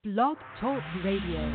Blog Talk Radio.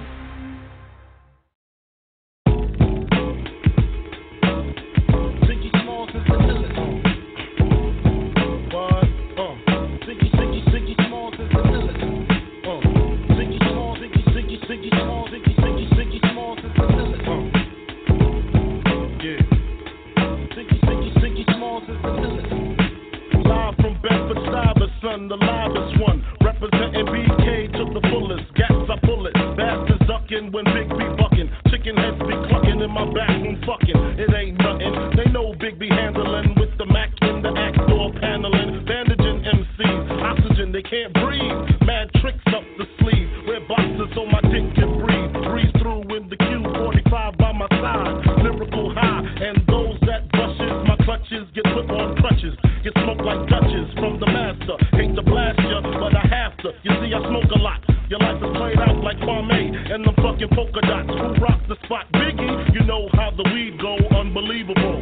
The livest one, representing BK to the fullest. Gas I pull it, bastards ducking when Big B bucking. Chicken heads be clucking in my bathroom fucking. It ain't nothing. They know Big B handling with the Mac in the act door paneling. Bandaging MCs, oxygen they can't breathe. Mad tricks up the sleeve. Wear boxes so my dick can breathe. Breeze through in the Q45 by my side. Lyrical high, and those that brushes my clutches get put on crutches. Get smoked like Dutches from the master. Hate to blast ya, but I have to. You see, I smoke a lot. Your life is played out like Kwame and them fucking polka dots. Who rock the spot? Biggie, you know how the weed go. Unbelievable.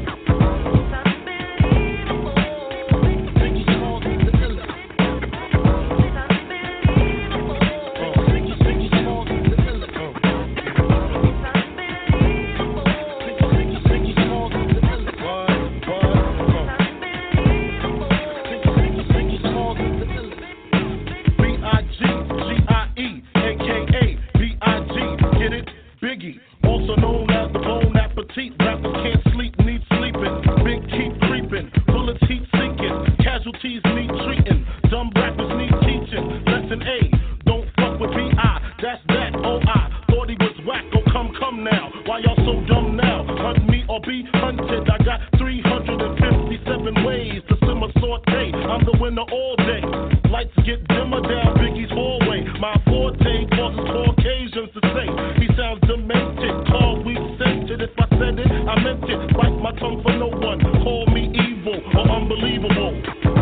Also known as the Bon Appetit. Rappers can't sleep, need sleeping. Big keep creeping, bullets heat sinking. Casualties need treating. Dumb rappers need teaching. Lesson A, don't fuck with B.I. That's that, O.I. Thought he was whack, oh come now. Why y'all so dumb now? Hunt me or be hunted. I got 357 ways to simmer saute. I'm the winner all day. Lights get dimmer down Biggie's hallway. My forte causes Caucasians to say he sounds demented. Call we sent it. If I said it, I meant it. Bite my tongue for no one. Call me evil or unbelievable.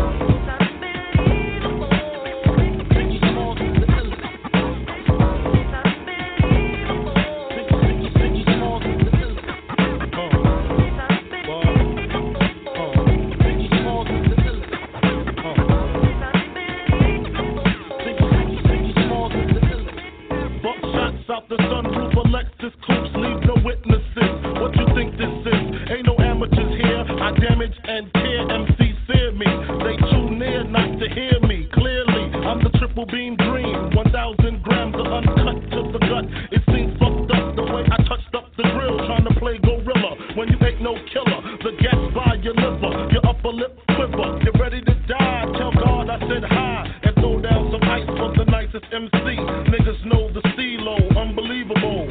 Out the sunroof of Lexus coupes, leave no witnesses. What you think this is? Ain't no amateurs here. I damage and tear MCs fear me. They too near not to hear me clearly. I'm the triple beam dream. 1,000 grams of uncut to the gut. It seems fucked up the way I touched up the grill, trying to play gorilla when you ain't no killer. The gas by your liver, your upper lip quiver. You're ready to die. Tell God I said hi and throw down some ice for the nicest MC. Niggas know the CeeLo. Unbelievable.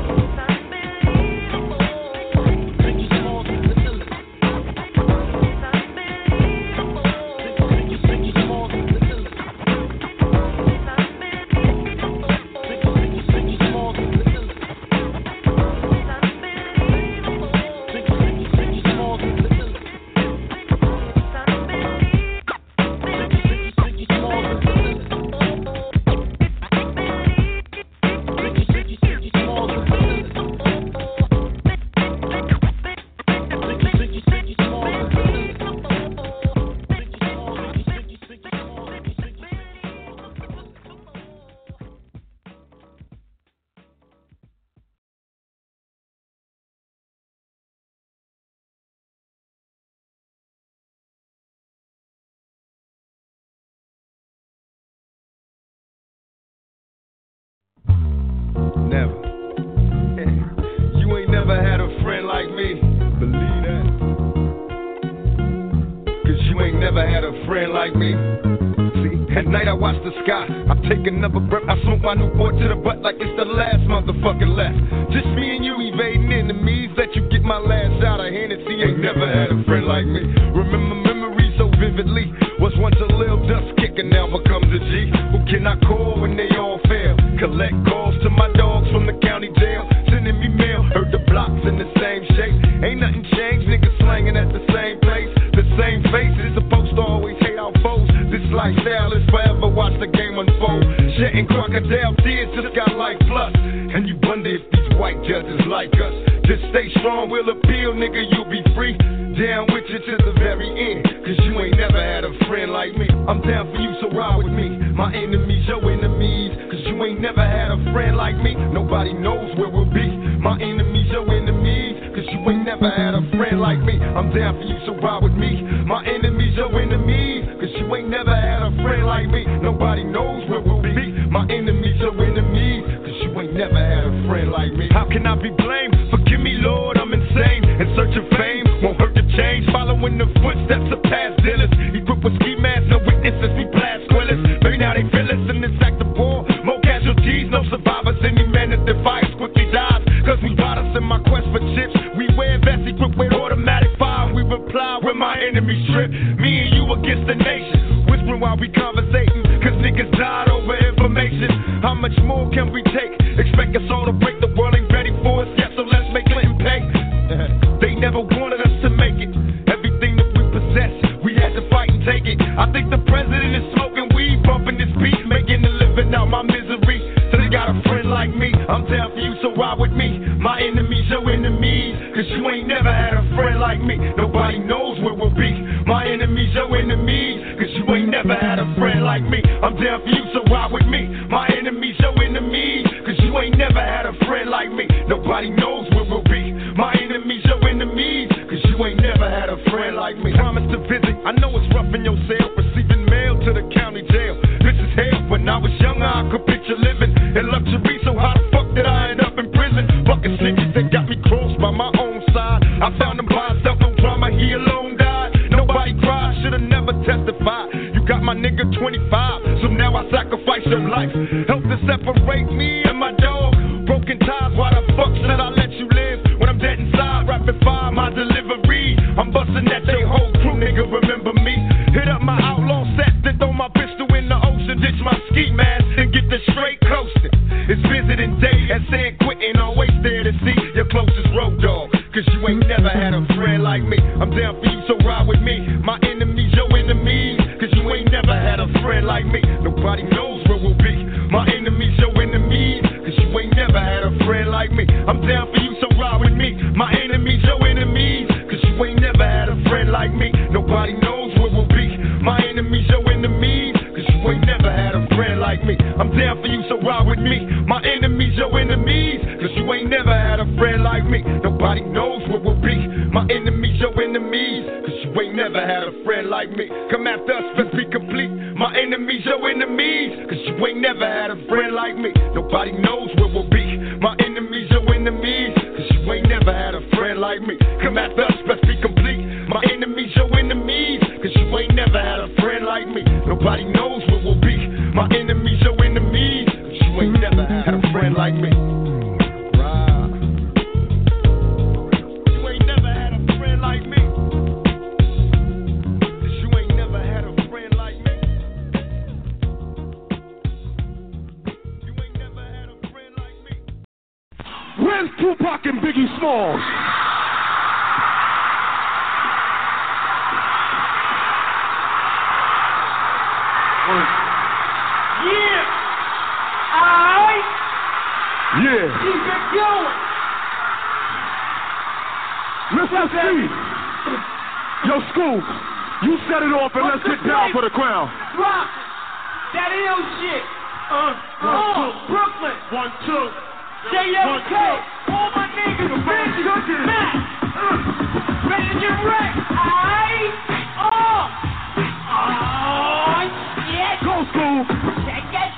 Never. You ain't never had a friend like me. Believe that. Cause you ain't never had a friend like me. See, at night I watch the sky. I take another breath. I smoke my Newport to the butt like it's the last motherfucker left. Just me and you evading enemies. Let you get my last shot of Hennessy. Ain't never had a friend like me. Remember memories so vividly. Was once a little dust kicker, now becomes a G. Who can I call when they all fail? Collect calls to my dogs from the county jail. Sending me mail, heard the blocks in the same shape. Ain't nothing changed, niggas slanging at the same place. The same faces, supposed to always hate our foes. This lifestyle is forever, watch the game unfold. Shedding crocodile tears just got life plus. And you wonder if these white judges like us. Just stay strong, we'll appeal, nigga, you'll be free. Down with you to the very end, cause you ain't never had a friend like me. I'm down for you, so ride with me. My enemies, your enemies, cause you ain't ain't never had a friend like me, nobody knows where we'll be. My enemies, your enemies, cause you ain't never had a friend like me. I'm down for you, so ride with me. My enemies, your enemies, cause you ain't never had a friend like me. Nobody knows where we'll be. My enemies, your enemies, cause you ain't never had a friend like me. How can I be blamed? Forgive me, Lord, I'm insane. In search of fame, won't hurt to change. Following the footsteps of past dealers. Equipped with ski masks, no witnesses, we blast squillers. Maybe now they feel us in this act of war. More casualties, no survivors. Any man that defies quickly dies. Cause we ride us in my quest for chips. We wear vests equipped with automatic fire. We reply when my enemies trip. Me and you against the nation. Whispering while we conversating. Cause niggas died over information. How much more can we take? Expect us all to break. The world ain't ready for us yet, so let's make Clinton pay. They never wanted us to make it. Everything that we possess, we had to fight and take it. I think the president is smoking weed, bumping this beat, making a living out my misery. So they got a friend like me. I'm down for you, so ride with me. My enemies, your enemies, cause you ain't never had a friend like me. Nobody knows where we'll be. My enemies, your enemies, cause you ain't never had a friend like me. I'm down for you, so ride with me. My enemies, your enemies, cause you ain't never had a friend like me. Nobody knows where we'll be. My enemies, your enemies, cause you ain't never had a friend like me. Promise to visit, I know it's rough in your cell, receiving mail to the county jail. This is hell, when I was younger I could picture living in luxury, so how the fuck did I end up in prison? Fucking snitches that got me crossed by my own side. I found him by himself, no drama, he alone died. Nobody cried, should've never testified. You got my nigga 25, so now I sacrifice your life. Help to separate me and my dog. Broken ties, why the fuck should I let you live? When I'm dead inside, rapid fire my delivery. I'm busting at they whole crew, nigga, remember me? Hit up my outlaw set, then throw my pistol in the ocean. Ditch my ski mask and get the straight coasting. It's visiting day at San Quentin, always there to see your closest road dog. Cause you ain't never had a friend like me. I'm down for you, so ride with me. My enemies, your enemies, cause you ain't never had a friend like me. Nobody knows where we'll be. My enemies, your enemies, cause you ain't never had a friend like me. I'm down for you, so ride with me. My enemies, your enemies, cause you ain't never had a friend like me. Nobody knows where we'll be. My enemies, your enemies, cause you ain't never had a friend like me. I'm down for you, so ride with me. My enemies, your enemies, cause you ain't never had a friend like me. Nobody knows where we'll be. My enemies, your enemies, cause you ain't never had a friend like me. Come after us, let's be complete. My enemies, your enemies, cause you ain't never had a friend like me. Nobody knows where we'll be. My enemies, your enemies, cause you ain't never had a friend like me. Come after us, let's be complete. My enemies, your enemies, cause you ain't never had a friend like me. Nobody knows where we'll be. My enemies, your enemies, cause you ain't never had a friend like me. Where's Tupac and Biggie Smalls? Yeah! Alright! Yeah. Keep it going! Mr. C. Yo, Scoop, you set it off and let's get down for the crown. Rock! That ill shit! Brooklyn! 1, 2. JFK! All my niggas ready! Matt! Ready to get wrecked! Alright! Oh! Yeah! Go, Scoop! Check it!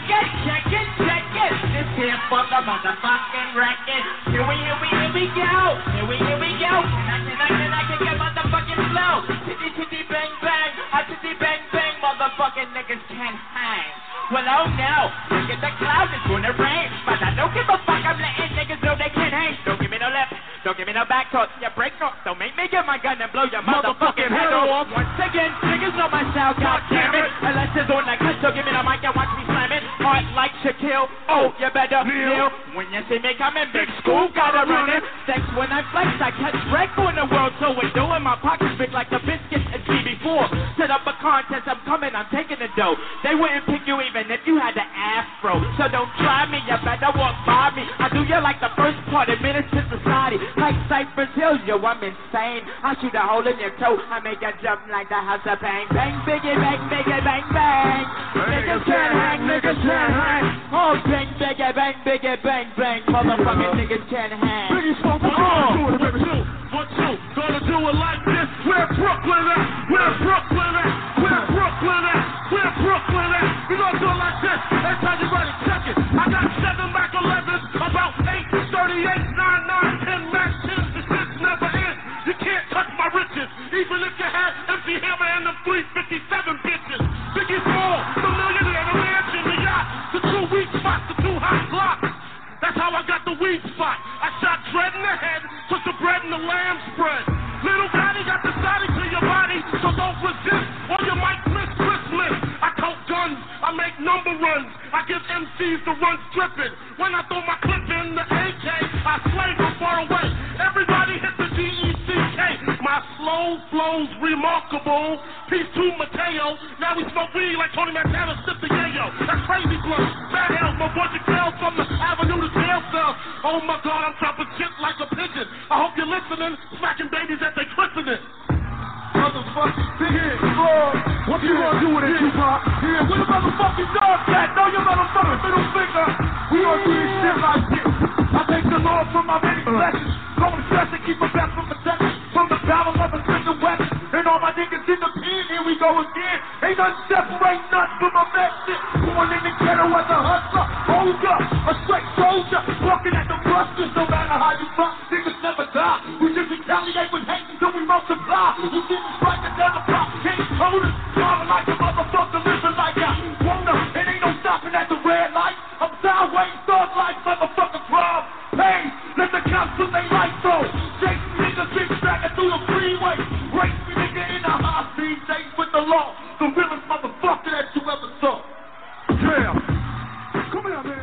This here for the motherfucking record. Here we go. Here we go. I can get motherfucking flow. Titty bang bang. Titty bang bang. Motherfucking niggas can't hang. Well, oh no. Look at the clouds. It's gonna rain. But I don't give a fuck. I'm letting niggas know they can't hang. Don't give me no left. Don't give me no back talk. You break no. Don't make me get my gun and blow your motherfucking head off. Once again, niggas know my style. God damn it. Unless it's on like this, so give me the mic and watch me slam it. Heart like Shaquille. Oh, you better kneel. When you see me coming, big school gotta run it. Sex when I flex, I catch wreck on the world. So we're doing my pockets big like the biscuits at GB4. Set up a contest, I'm coming, I'm taking the dough. They wouldn't pick you even if you had the afro. So don't try me, you better walk by me. I do you like the first part of Minister Society. Like Cypress Hill, yo, I'm insane. I shoot a hole in your toe, I make a jump like the house of bang. Bang, biggie, bang, biggie, bang, bang. Niggas can't hang, niggas can't hang. All bang, bang, bang, bang, bang, bang. Motherfucking niggas can't hang. Biggie Smalls, what you gonna do it like this? Where Brooklyn at? Where Brooklyn at? Where Brooklyn at? Where Brooklyn at? We gonna do it like this. Every time you ready, check it. I got 7 Mac 11s, about 8, 38, 9, 9, 10 Mac 10s. The shit never ends. You can't touch my riches, even if you had MC Hammer and them 357 bitches. Biggie Smalls, the millionaire, the mansion, the yacht, the 2 weak spots, the 2 hot blocks. That's how I got the weed spot. I shot Dread in the head, took the bread and the lamb spread. Little Gotti got the Saudi to your body, so don't resist, or you might miss Christmas. I tote guns, I make number runs, I give MCs the runs dripping. When I throw my clip in the AK, I slay from far away. Everybody hit the DECK. My slow flow's remarkable. Peace to Mateo. Now we smoke weed like Tony Montana, sip the yayo. That's crazy blunt. Bad hell, my boy Jaquel from the avenue to jail cell. Oh my God, I'm dropping shit like a pigeon. I hope you're listening, smacking babies at they christening. Motherfucking Biggie Smalls, what you gonna do with it, Tupac? Yeah, where the motherfucking dog at? Know your motherfucking middle finger. We gonna do this shit like this. I thank the Lord for my many blessings. Don't stress and keep a back from protection. From the battle of a single weapon. And all my niggas in the pen, here we go again. Ain't nothing separate nothing from my message. Born in the ghetto as a hustler. Hold up, a straight soldier. Walking at the busters, no matter how you fuck, niggas never die. We just retaliate with hate until we multiply. You see me striking down the block, can't hold it. Driving like a motherfucker, living like I wanna. It ain't no stopping at the red light. I'm sideways, thug like motherfucker crime. Pain, let the cops put their lights on. Chasing niggas, big stacking through the freeway. Race me nigga in the high speed chase with the law. The realest motherfucker that you ever saw. Yeah. Come here, man.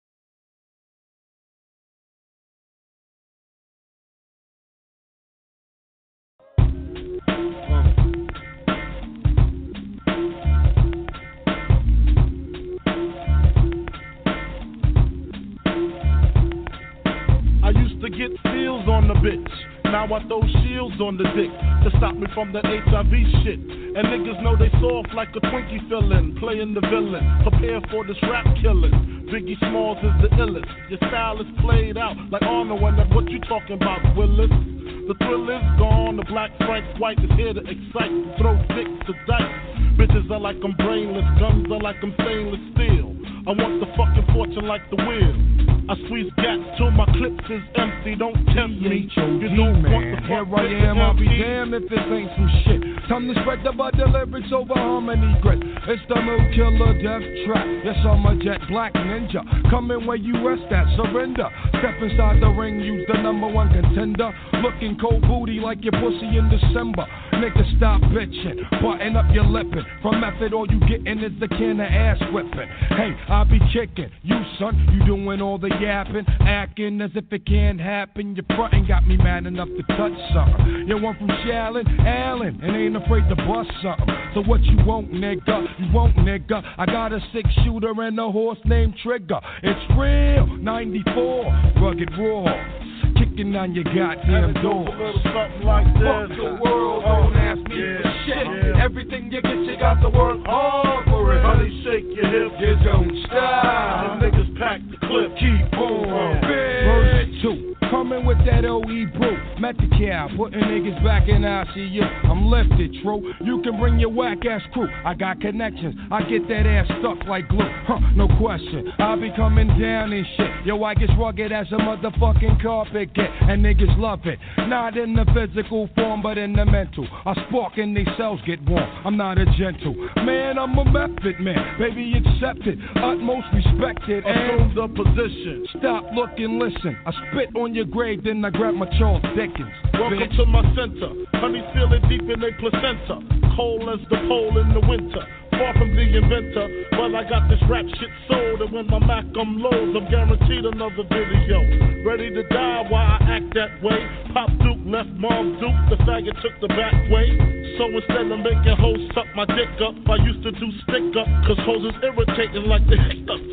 To get seals on the bitch. Now I throw shields on the dick to stop me from the HIV shit. And niggas know they soft like a Twinkie fillin', playing the villain. Prepare for this rap killing. Biggie Smalls is the illest. Your style is played out like Arnold and what you talking about, Willis? The thrill is gone. The black Frank White is here to excite. Throw dicks to dice. Bitches are like I'm brainless. Guns are like I'm stainless steel. I want the fucking fortune like the wheel. I squeeze gats till my clips is empty. Don't tempt me. You don't want the fuck. Here I am, I'll be damned if this ain't some shit. Time to spread the bud lyrics over harmony grit. It's the Mood Killer Death Trap. Yes, I'm a jet black ninja. Coming where you rest at, surrender. Step inside the ring, use the #1 contender. Looking cold booty like your pussy in December. Nigga, stop bitching. Button up your lippin'. From method, all you gettin' is a can of ass whipping. Hey, I'll be kicking. You, son, you doing all the yapping. Acting as if it can't happen. Your frontin' got me mad enough to touch something. You want from Shallon, Allen, and ain't afraid to bust something. So what you want, nigga? You want, nigga? I got a 6-shooter and a horse named Trigger. It's real, 94, rugged raw. Kicking on your goddamn door. Like fuck the world, don't ask me for shit. Yeah. Everything you get, you got to work hard for it. Honey, shake your hips. You don't stop. The niggas pack the clip. Keep on. Verse 2. Coming with that OE brew. Met the cow, putting niggas back in ICU. I'm lifted, true. You can bring your whack ass crew. I got connections. I get that ass stuck like glue. No question. I'll be coming down and shit. Yo, I get rugged as a motherfucking carpet get. And niggas love it. Not in the physical form, but in the mental. I spark and they cells get warm. I'm not a gentle man, I'm a method man. Baby, accept it. Utmost respected. Assume the position. Stop, look, and listen. I spit on your grave, then I grab my Charles Dickens. Welcome to my center. Honey, feel it deep in their placenta. Cold as the pole in the winter. Far from the inventor, but I got this rap shit sold. And when my Mac lows, I'm guaranteed another video. Ready to die while I act that way. Pop Duke left Mom Duke, the faggot took the back way. So instead of making hoes suck my dick up, I used to do stick up, cause hoes is irritating like the hiccup. Excuse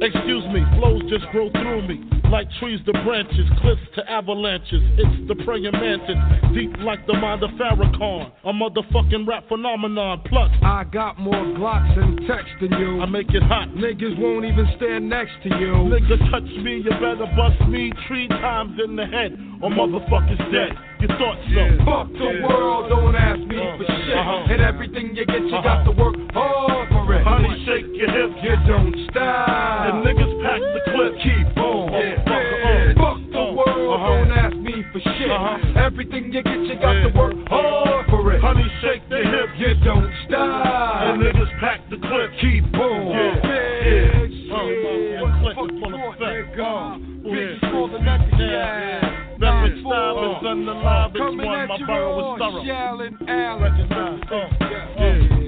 me, flows just grow through me. Like trees to branches, cliffs to avalanches. It's the praying mantis, deep like the mind of Farrakhan. A motherfucking rap phenomenon. Plus, I got more Glocks and text than you. I make it hot. Niggas won't even stand next to you. Nigga touch me, you better bust me 3 times in the head, or motherfucker's dead. You thought so? Yeah. Fuck the world, don't ask me for shit. And everything you get, you got to work hard for it. Honey, shake your hips, you don't stop. And niggas pack the clip, keep on. Fuck the world, don't ask me for shit. Everything you get, you got to work hard for it. Honey, shake the hips, you don't stop. And niggas pack the clip, keep on. Rapid style is unalive, it's one, my borough is thorough. Recognize,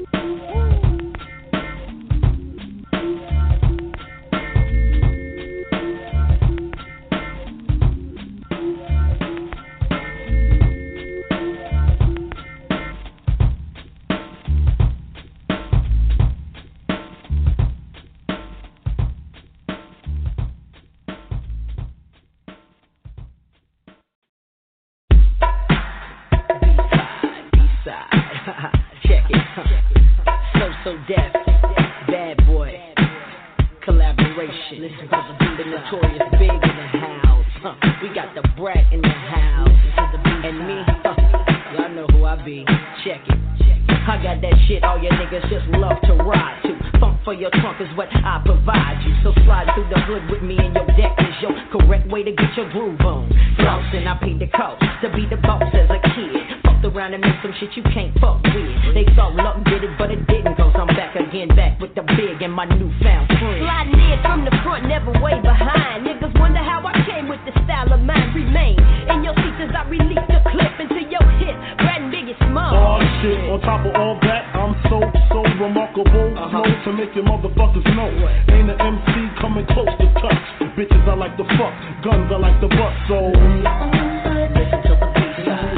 So deaf, bad boy, collaboration. Listen to the notorious big in the house. We got the brat in the house, and me, y'all know who I be. Check it. I got that shit all your niggas just love to ride to. Funk for your trunk is what I provide you. So slide through the hood with me and your deck is your correct way to get your groove on. Flossing, I paid the cost to be the boss as a kid. Around and make some shit you can't fuck with. They thought luck did it, but it didn't, cause I'm back again, back with the big and my newfound friend. Sliding in from the front, never way behind. Niggas wonder how I came with the style of mine. Remain in your seats as I release the clip into your hip. Brad and Biggie Small. Oh shit, on top of all that, I'm so remarkable. Slow to make your motherfuckers know. Ain't an MC coming close to touch. Bitches I like to fuck, guns I like to bust, so listen to the beat side.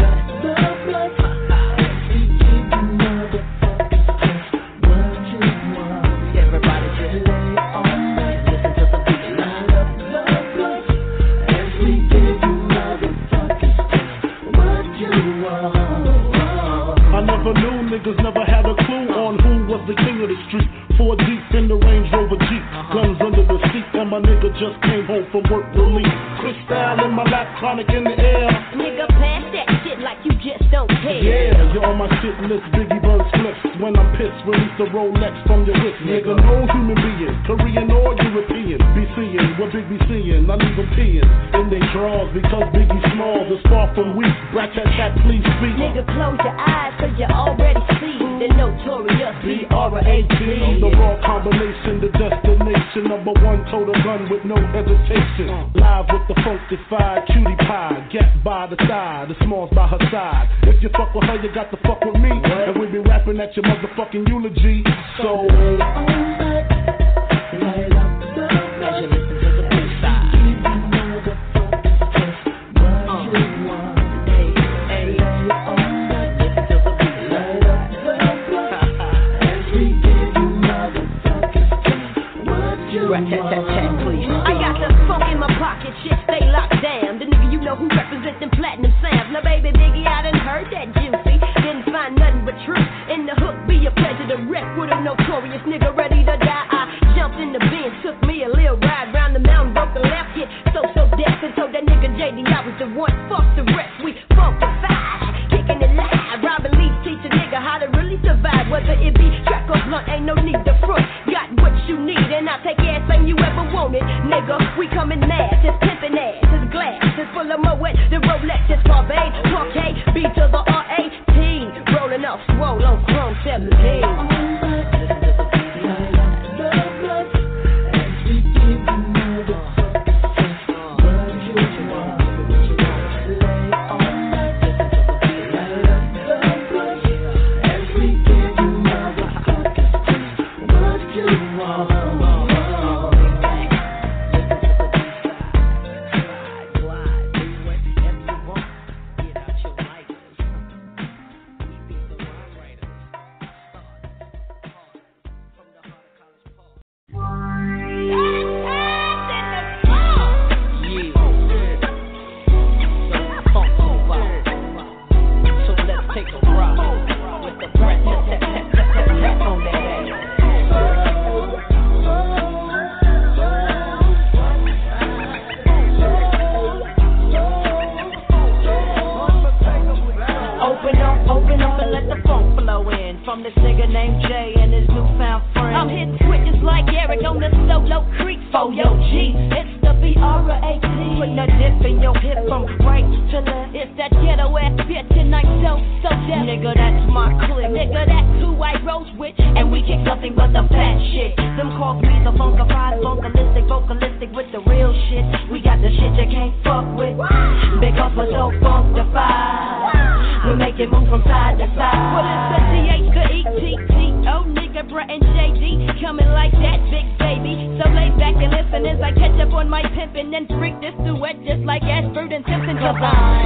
Niggas never had a clue on who was the king of the street. 4 deep in the Range Rover Jeep, guns under the seat, and my nigga just came home from work relief. Crystal in my lap, chronic in the air. Nigga, pass that shit like you just don't care. Yeah, you're on my shit list, Biggie Burns flips. When I'm pissed, release the Rolex from your wrist. Nigga, no human being, Korean or European, be seeing what Big be seeing. I leave them peeing in they drawers because Biggie Smalls is far from weak. Rat tat, please speak. Nigga, close your eyes cause you already see the notorious B.R.A.T. The raw combination, the destination. Number 1 total gun with no hesitation. Live with the funkified cutie pie. Get by the side, the Smalls by her side. If you fuck with her, you got to fuck with me. And we be rapping at your motherfucking eulogy. So I got the funk in my pocket, shit stay locked down. The nigga you know who representing platinum sounds. Now baby Biggie, I done heard that juicy. Didn't find nothing but truth in the hook. Be a pleasure to wreck with a notorious nigga ready to die. I jumped in the Benz, took me a little ride round the mountain, broke the left hit. So deaf and told that nigga JD I was the one. Fuck the rest, we funkified, kicking it live. Robin Lee teach a nigga how to really survive. Whether it be track or blunt, ain't no need to front. Got what you need and I take everything you ever wanted. Nigga, we coming mad, just pimpin' ass. This glass is full of Moet, the Rolex is Barbade, Parquet, B to the R-A-T. Rolling off swole on Chrome 17. for your G. It's the B-R-A-T. Putting a dip in your hip from right to left. It's that ghetto ass bitch and I'm so deaf. Nigga, that's my clique. Nigga, that's who I rose with. And we kick nothing but the fat shit. Them call me the funkified, funkalistic, vocalistic with the real shit. We got the shit you can't fuck with. Because we're so funkified. We make it move from side to side. Well, it's the T-H, the E-T-T-O, nigga, Brett and J-D. Coming like that, big baby. So lay back and listen as I catch up on my pimpin' and freak this duet just like Ashford and Simpson. Cause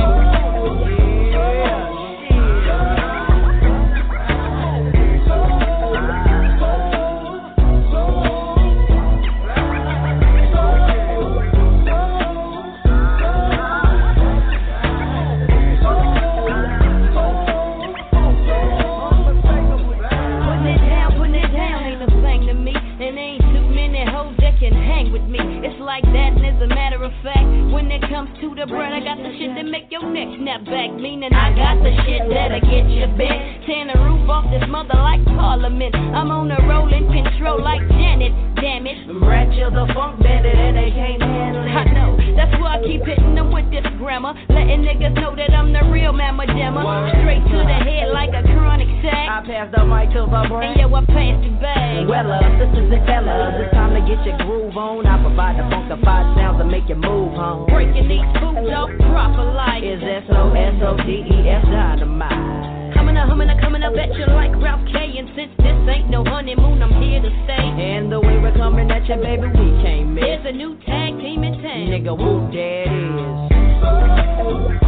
like that, and as a matter of fact, when it comes to the bread, I got the shit that make your neck snap back. Meaning I got the shit that'll get you bent. Tearing the roof off this mother like Parliament. I'm on a rolling control like Janet. Damn it, Ratchet the funk bandit and they can't handle it. I know, that's why I keep hitting them with this grammar, letting niggas know that I'm the real mamma jammer. Straight to the head like a chronic sack. I pass the mic to the brain, and yo, I pass the bag. Well, sisters and fellas, it's time to get your groove on. I provide the funkified sounds that make you move home. Breaking these foods up proper like is S-O-S-O-D-E-S dynamite. Coming up at you like Ralph K. And since this ain't no honeymoon, I'm here to stay. And the way we're coming at you, baby, we can't miss. It's a new tag team in town. Nigga, whoop, that is.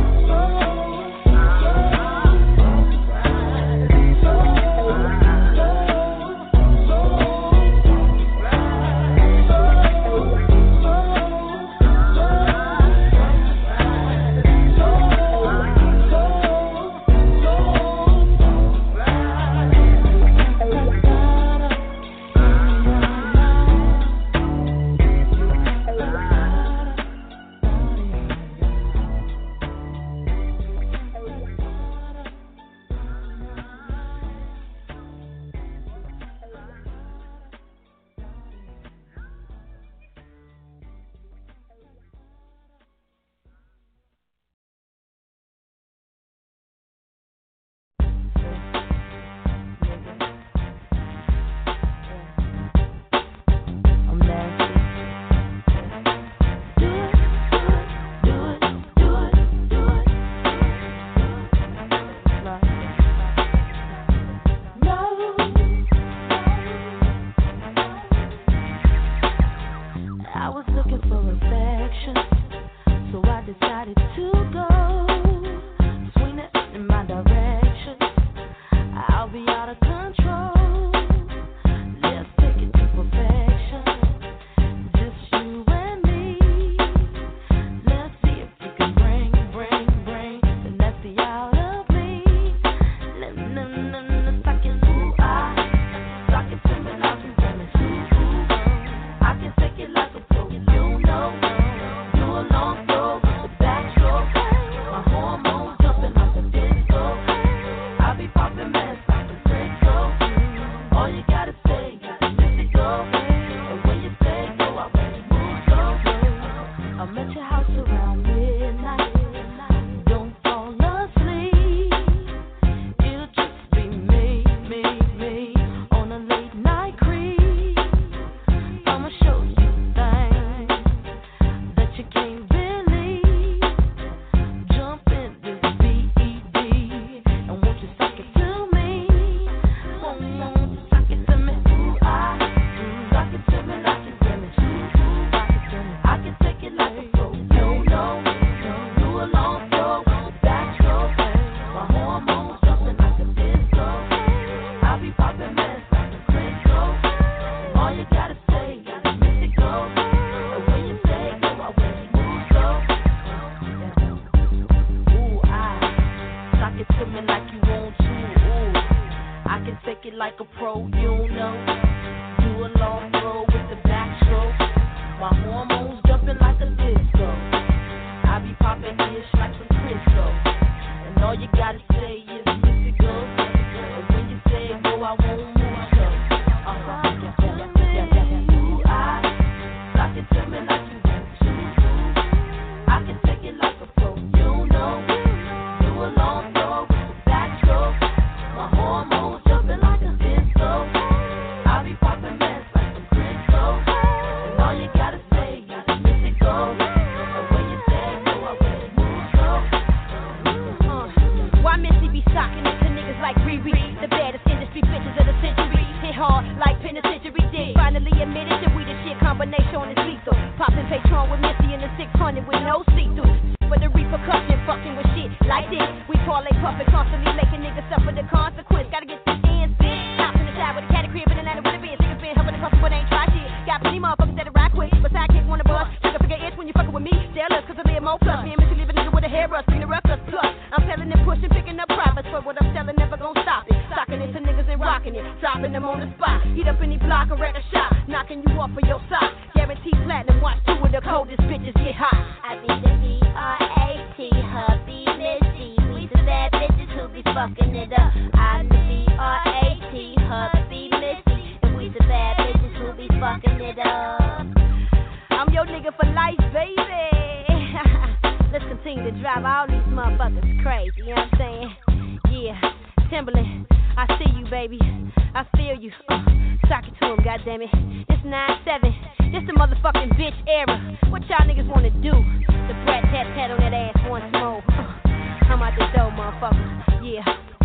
lethal. Popping Patron with Missy in the 600 with no see-through. For the repercussion, fucking with shit like this. We parlay puffin', constantly making niggas suffer the consequence. Gotta get this hands in. House in the side with a cat crib in Atlanta with a bitch. Niggas been helping the puffin' but ain't try shit. Got plenty motherfuckers that'll ride quick, but sidekick wanna bust. Took a figure itch when you fuckin' with me. Jealous cause I live more plus. Me and Missy leave a nigga with a hair rush, bring the ruckus plus. I'm selling and pushing, picking up profits. For what I'm selling, never gon' stop it. Socking it to niggas and rocking it. Dropping them on the spot. Heat up any block or at a shop. Knocking you off of your sock. Guaranteed platinum, watch two of the coldest bitches get hot. I be the B-R-A-T, hubby Missy. We the bad bitches who be fucking it up. I'm the B-R-A-T, hubby Missy. And we the bad bitches who be fucking it up. I'm your nigga for life, baby. Let's continue to drive all these motherfuckers crazy, you know what I'm saying? Yeah, Timberland, I see you, baby. I feel you. Sock it to him, goddammit. It's 9-7. This the motherfucking bitch era. What y'all niggas wanna do? The brat tat on that ass once more. I'm out the door, motherfucker. Yeah.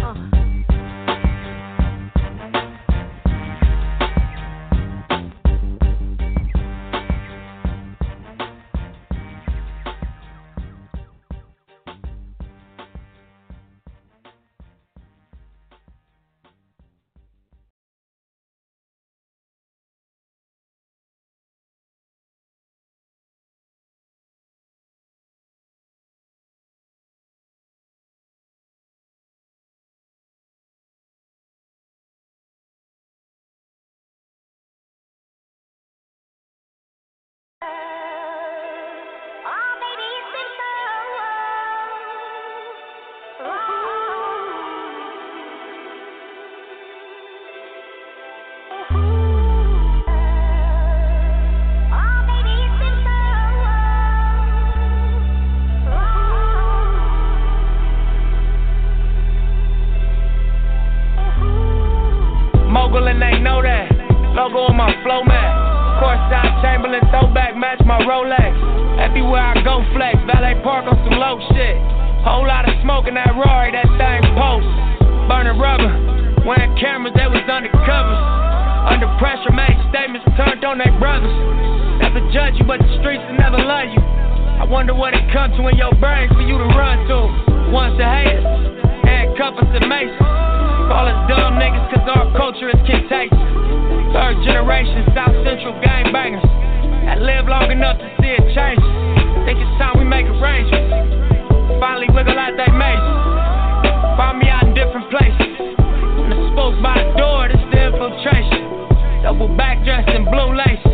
And they know that. Logo on my flow mat. Courtside Chamberlain throwback, match my Rolex. Everywhere I go flex, valet park on some low shit. Whole lot of smoke in that Rory, that thing post. Burning rubber, wearing cameras that was undercover. Under pressure, made statements turned on their brothers. Never judge you, but the streets will never love you. I wonder what it comes to in your brain for you to run to. Once the haters, handcuff us and Mason. Call us dumb niggas cause our culture is contagious. Third generation South Central gangbangers that live long enough to see it change. Think it's time we make arrangements. Finally wiggle out that maze. Find me out in different places. And the spokes by the door, this the infiltration. Double back dressed in blue laces.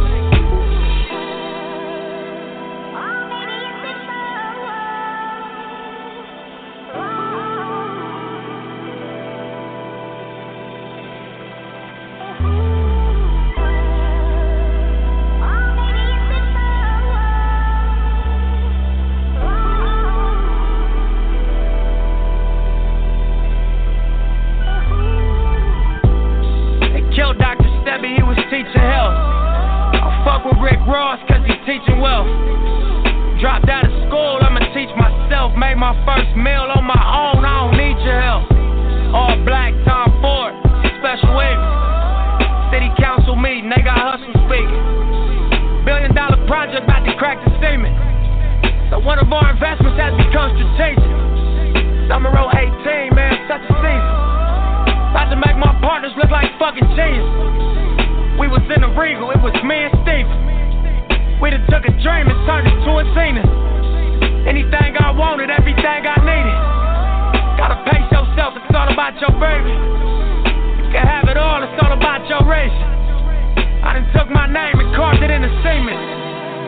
Ross, cause he's teaching wealth. Dropped out of school, I'ma teach myself. Made my first meal on my own, I don't need your help. All black, Tom Ford, special wavy. City council meeting, they got hustle speaking. $1 billion project about to crack the cement. So one of our investments has become strategic. Summer 18, man, such a season. About to make my partners look like fucking genius. We was in the Regal, it was me and Steven. We done took a dream and turned it to a zenith. Anything I wanted, everything I needed. Gotta pace yourself, it's all about your baby. You can have it all, it's all about your race. I done took my name and carved it in the cement.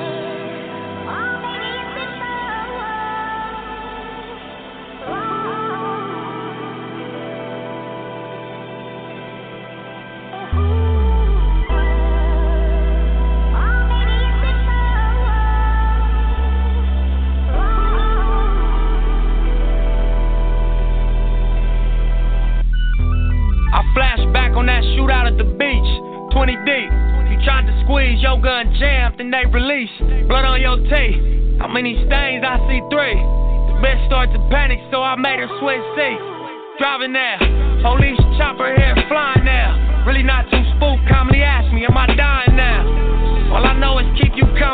Shootout at the beach, 20 deep. You tried to squeeze, your gun jammed, and they released. Blood on your teeth. How many stains? I see 3. The bitch started to panic, so I made her switch seats. Driving there, police chopper here flying there. Really not too spooked, calmly asked me, am I dying now? All I know is keep you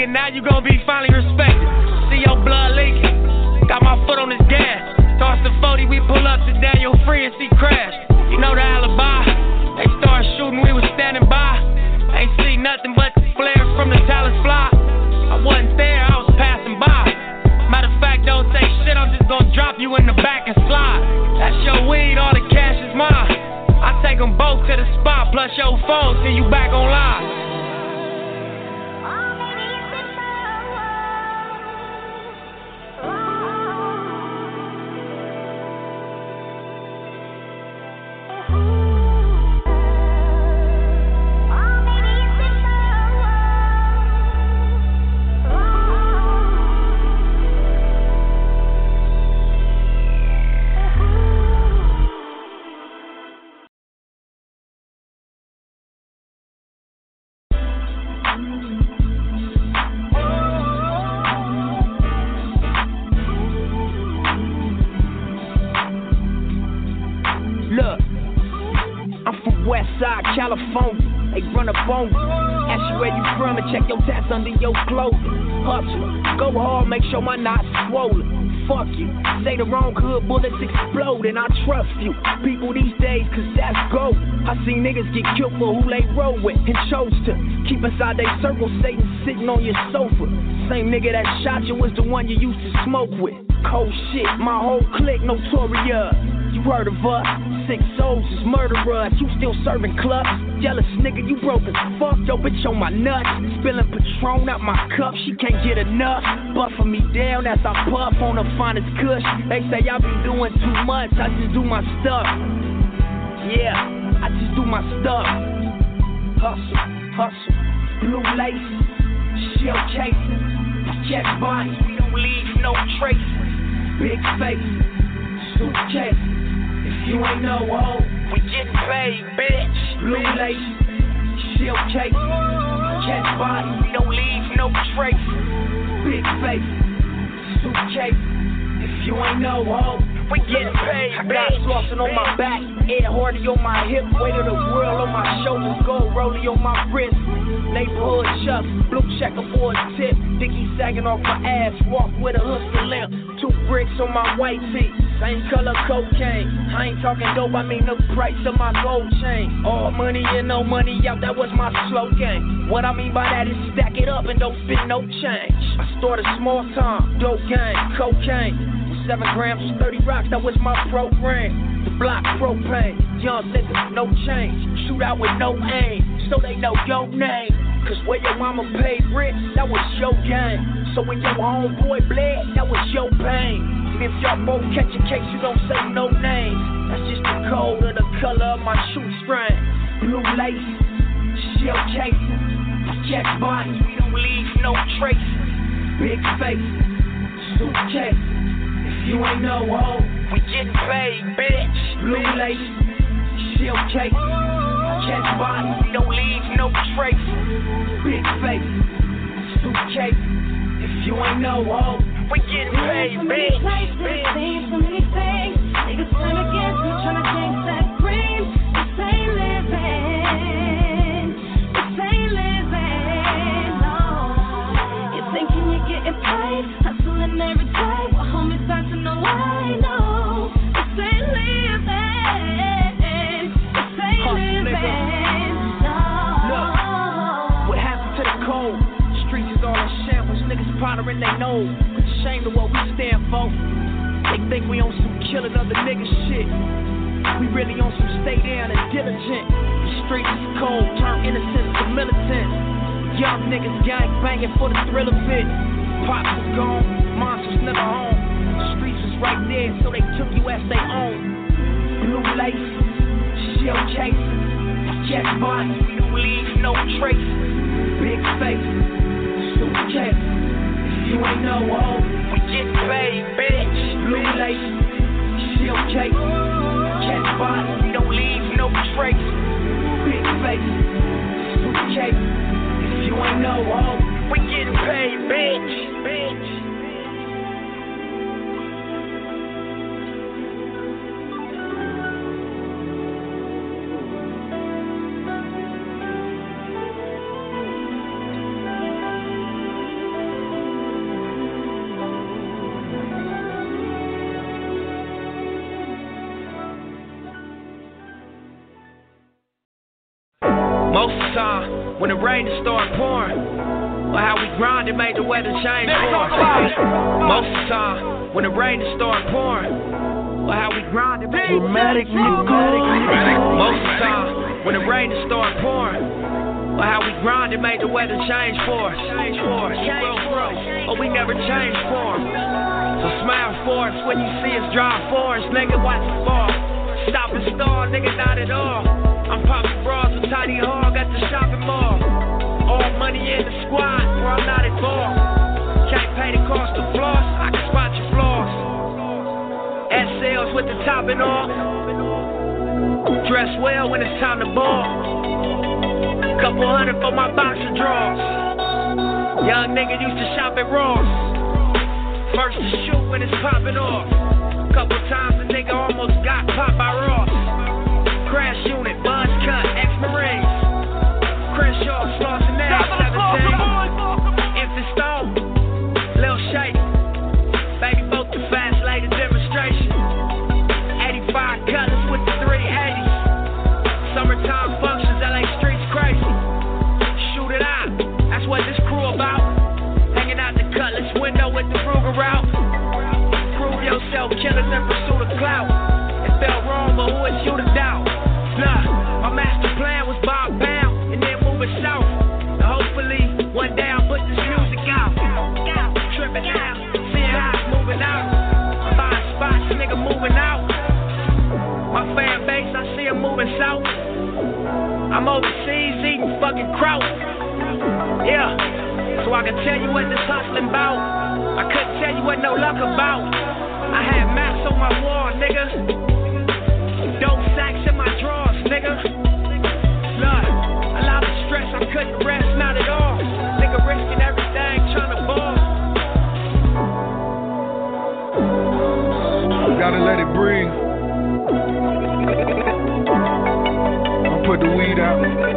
nigga, now you gon' be finally respected. See your blood leaking. Got my foot on this gas. Toss the 40, we pull up to Daniel Free and see crash. You know the alibi. They started shooting, we was standing by. Ain't see nothing but the flares from the Talus fly. I wasn't there, I was passing by. Matter of fact, don't say shit, I'm just gonna drop you in the back and slide. That's your weed, all the cash is mine. I take them both to the spot, plus your phone, till you back on live. California, they run up on you. Ask you where you from and check your tats under your clothing. Hustler, go hard, make sure my knot's swollen. Fuck you, say the wrong hood, bullets explode, and I trust you. People these days, cause that's gold. I seen niggas get killed for who they roll with and chose to keep inside they circle, Satan sitting on your sofa. Same nigga that shot you was the one you used to smoke with. Cold shit, my whole clique notorious. You heard of us, 6 souls is murderers. You still serving clubs, jealous nigga, you broke as fuck. Yo bitch on my nuts, spilling Patron out my cup. She can't get enough, buffing me down as I puff on the finest kush. They say I be doing too much, I just do my stuff. Yeah, I just do my stuff. Hustle, hustle, blue laces, shell cases, check bodies, we don't leave no traces. Big face, suitcase. If you ain't no hoe, we getting paid, bitch. Blue laces, shell cases, catch bodies, we don't leave no traces. Big face, suitcase. If you ain't no hoe, we getting paid, bitch. I got flossing on my back, Ed Hardy on my hip, weight of the world on my shoulders, gold rollie on my wrist. Neighborhood chucks, blue checkerboard tip, Dickie sagging off my ass, walk with a hooker limp. 2 bricks on my white tee, same color cocaine. I ain't talking dope, I mean the price of my gold chain. All money in, no money out, that was my slogan. What I mean by that is stack it up and don't spend no change. I started small time, dope game, cocaine. 7 grams was 30 rocks, that was my program. The block propane, young niggas, no change. Shoot out with no aim, so they know your name. Cause where your mama paid rent, that was your game. So when your homeboy bled, that was your pain. And if y'all both catch a case, you don't say no names. That's just the code of the color of my shoestring. Blue laces, shell cases, check bodies, we don't leave no traces. Big face, suitcase. If you ain't no hoe, we getting paid, bitch. Blue laces, shell cases, catch bodies, we don't leave no traces. Big face, suitcase. If you ain't no hoe, we getting paid, bitch. Seen so many things, niggas turn against me, tryna chase that green. This ain't living, this ain't living, no. You thinking you're getting paid, hustling every day. Well, homies start to know I know. This ain't living, this ain't living, no. Look, what happened to the code? Streets is all in shambles, niggas powdering they nose. Ashamed of what we stand for. They think we on some killing other niggas shit. We really on some stay down and diligent. The streets is cold, turn innocence to militant. Young niggas gang banging for the thrill of it. Pops was gone, moms was never home. The streets was right there, so they took you as they own. Blue laces, shell cases, check bodies, we don't leave no traces. Big face, suitcase. If you ain't no hoe, we getting paid, bitch. Blue laces, shell cases, catch bodies, we don't leave no traces. Big face, suitcase. If you ain't no hoe, we getting paid, bitch. when the rain started pouring. Or how we grinded made the weather change for us. Most of the time, when the rain started pouring. Or how we grinded made dramatic. Most of the time, when the rain started pouring. Or how we grinded made the weather change for us. Or we never changed for 'em. So smile for us when you see us drive for us. Nigga, watch it fall. Stop and stall, nigga, not at all. I'm popping bras with Tiny Hog at the shopping mall. All money in the squad, or I'm not involved. Can't pay the cost of floss, I can spot your flaws. SLs with the top and off. Dress well when it's time to ball. Couple hundred for my boxer drawers. Young nigga used to shop at Ross. First to shoot when it's popping off. Couple times a nigga almost got popped by Ross. Crash unit, buzz cut, ex-Marines. Crenshaw, Slauson now, 17. Infant Stone, Lil Shady. Baby boat the fast lady demonstration. 85 Cutlass with the 380s. Summertime functions, LA streets crazy. Shoot it out, that's what this crew about. Hanging out the Cutlass window with the Ruger out. Prove yourself, killers in pursuit of clout. It felt wrong, but who is you to doubt? Nah, my master plan was Bob Pound and then moving south. And hopefully one day I'll put this music out. Tripping out, seeing how it's moving out. I'm buying spots, nigga moving out. My fan base, I see them moving south. I'm overseas eating fucking kraut. Yeah, so I can tell you what this hustling about. I couldn't tell you what no luck about. I had maps on my wall, nigga. Dope sacks in my drawers, nigga. Look, a lot of stress, I couldn't rest, not at all. Nigga risking everything, trying to ball. Gotta let it breathe. I'll put the weed out.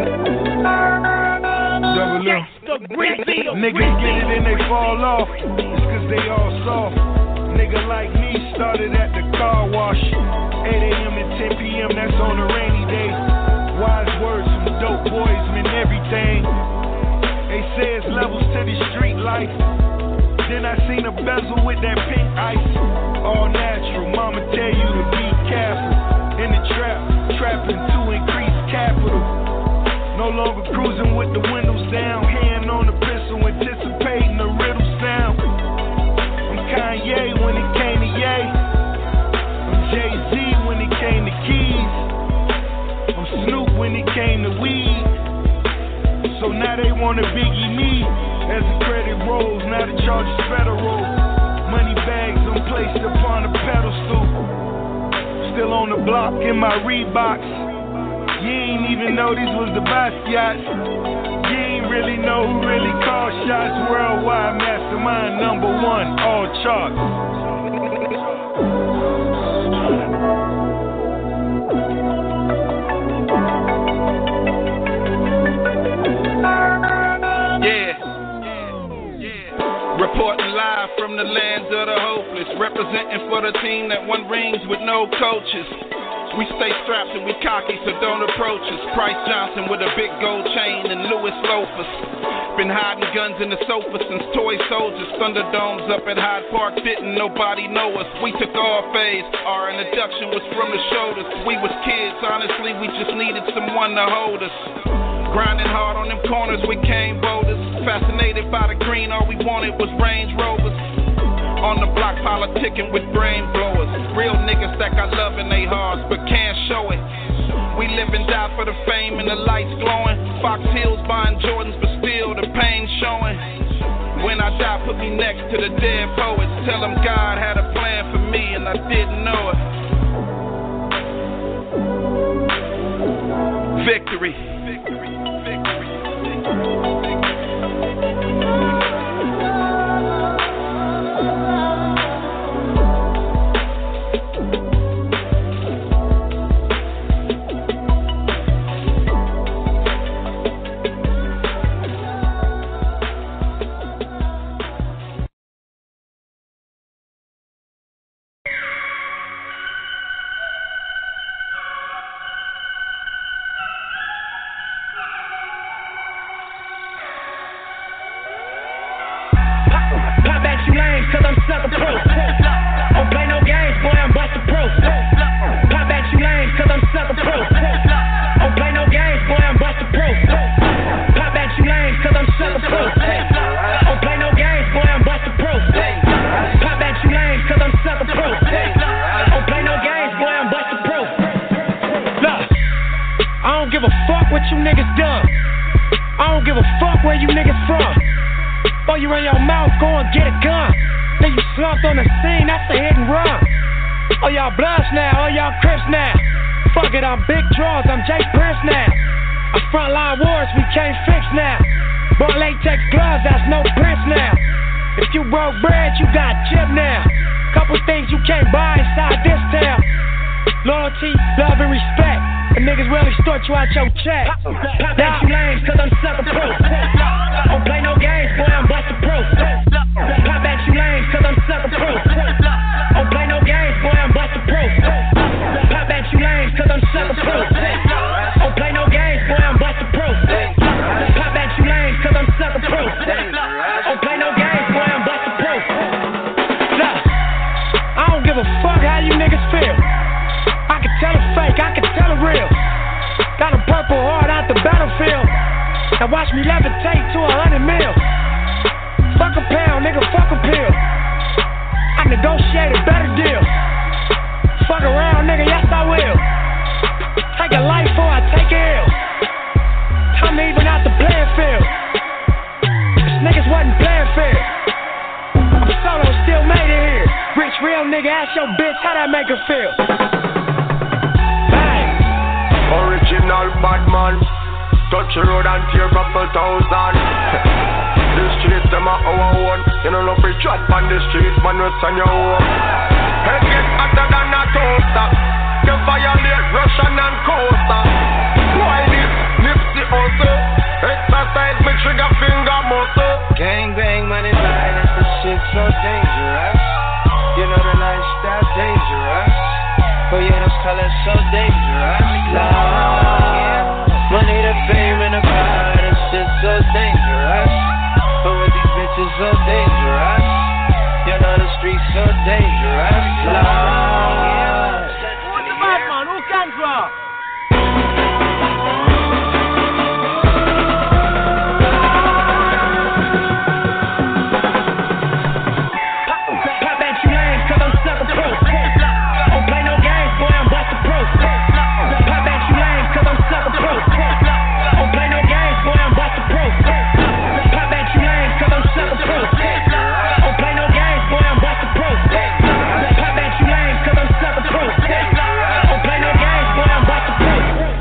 Double M. Niggas get it and they fall off. It's cause they all soft. Nigga like me started at the car wash. 8 a.m. to 10 p.m. that's on a rainy day. Wise words from dope boys mean everything. They say it's levels to the street life. Then I seen a bezel with that pink ice. All natural, mama tell you to be careful. In the trap, trapping to increase capital. No longer cruising with the windows down. Hand on the pistol, anticipating the riddle sound. I'm Kanye when it came to Ye. I'm Jay-Z when it came to keys. I'm Snoop when it came to weed. So now they wanna Biggie me. As the credit rolls, now the charge is federal. Money bags I'm placed upon a pedestal. Still on the block in my Reeboks. You ain't even know these was the Basquiat's. You ain't really know who really called shots. Worldwide mastermind #1, all charts. Reporting live from the lands of the hopeless, representing for the team that won rings with no coaches. We stay strapped and we cocky, so don't approach us. Price Johnson with a big gold chain and Louis loafers. Been hiding guns in the sofa since Toy Soldiers. Thunderdomes up at Hyde Park, didn't nobody know us. We took our phase, our introduction was from the shoulders. We was kids, honestly, we just needed someone to hold us. Grinding hard on them corners, we came boulders. Fascinated by the green, all we wanted was Range Rovers. On the block politicking with brain blowers. Real niggas that got love in they hearts but can't show it. We live and die for the fame and the lights glowing. Fox Hills buying Jordans but still the pain showing. When I die put me next to the dead poets. Tell them God had a plan for me and I didn't know it. Victory. cause I'm sucker proof. Don't play no games, boy, I'm buster proof. Pop at you lanes, cause I'm sucker proof. Don't play no games, boy, I'm buster proof. Pop at you lanes, cause I'm sucker proof. Don't play no games, boy, I'm buster proof. Pop at you lanes, cause I'm sucker proof. Don't play no games, boy, I'm buster proof. Look, I don't give a fuck what you niggas done. I don't give a fuck where you niggas from. Boy, you run your mouth, go and get a gun. Then you slumped on the scene, that's a hit and run. Oh, y'all bloods now, oh, y'all Crips now. Fuck it, I'm Big Draws, I'm Jay Prince now. I'm frontline wars, we can't fix now. Boy, latex gloves, that's no Prince now. If you broke bread, you got chip now. Couple things you can't buy inside this town. Loyalty, love, and respect. The niggas will extort you out your check. Pop at you lanes, cause I'm sucker proof. Don't play no games, boy, I'm buster proof. Pop at you lanes, cause I'm sucker proof. Don't play no games, boy, I'm buster proof. Pop at you lanes, cause I'm sucker proof. Don't play no games, boy, I'm buster proof. Pop at you lanes, cause I'm sucker proof. Don't play no games, boy, I'm buster proof. Look, I don't give a fuck how you niggas feel. I can tell a fake, I can tell a real. Got a purple heart out the battlefield. Now watch me levitate to 100 mil. Fuck a pound, nigga, fuck a pill. I negotiate a better deal. Fuck around, nigga, yes I will. Take a life or I take a ill. I'm even out the playing field. These niggas wasn't playing fair. I'm solo, still made it here. Rich, real nigga, ask your bitch how that make her feel. Original bad man. Touch the road and tear up a thousand. The streets them are our own. You know no free chat on the street, man, what's on your own. Head get hotter than a toaster. You violate Russian and Coaster. Why this? Nipsey also. Exercise me trigger finger muscle. Gang bang, money violence, this shit so dangerous. You know the lifestyle dangerous. Oh yeah, those colors so dangerous. Love, money, the fame, and the power, this shit so dangerous. But with these bitches so dangerous. You know the streets so dangerous. Love. Who's the bad man? Who can draw? Pop at you lanes, cause I'm sucker proof. Don't play no games, boy, I'm buster proof. Pop at you lanes, cause I'm sucker proof. Don't play no games, boy, I'm buster proof. Pop at you lanes, cause I'm sucker proof. Don't play no games, boy, I'm buster proof. Pop at you lanes, cause I'm sucker proof. Don't play no games, boy, I'm buster proof.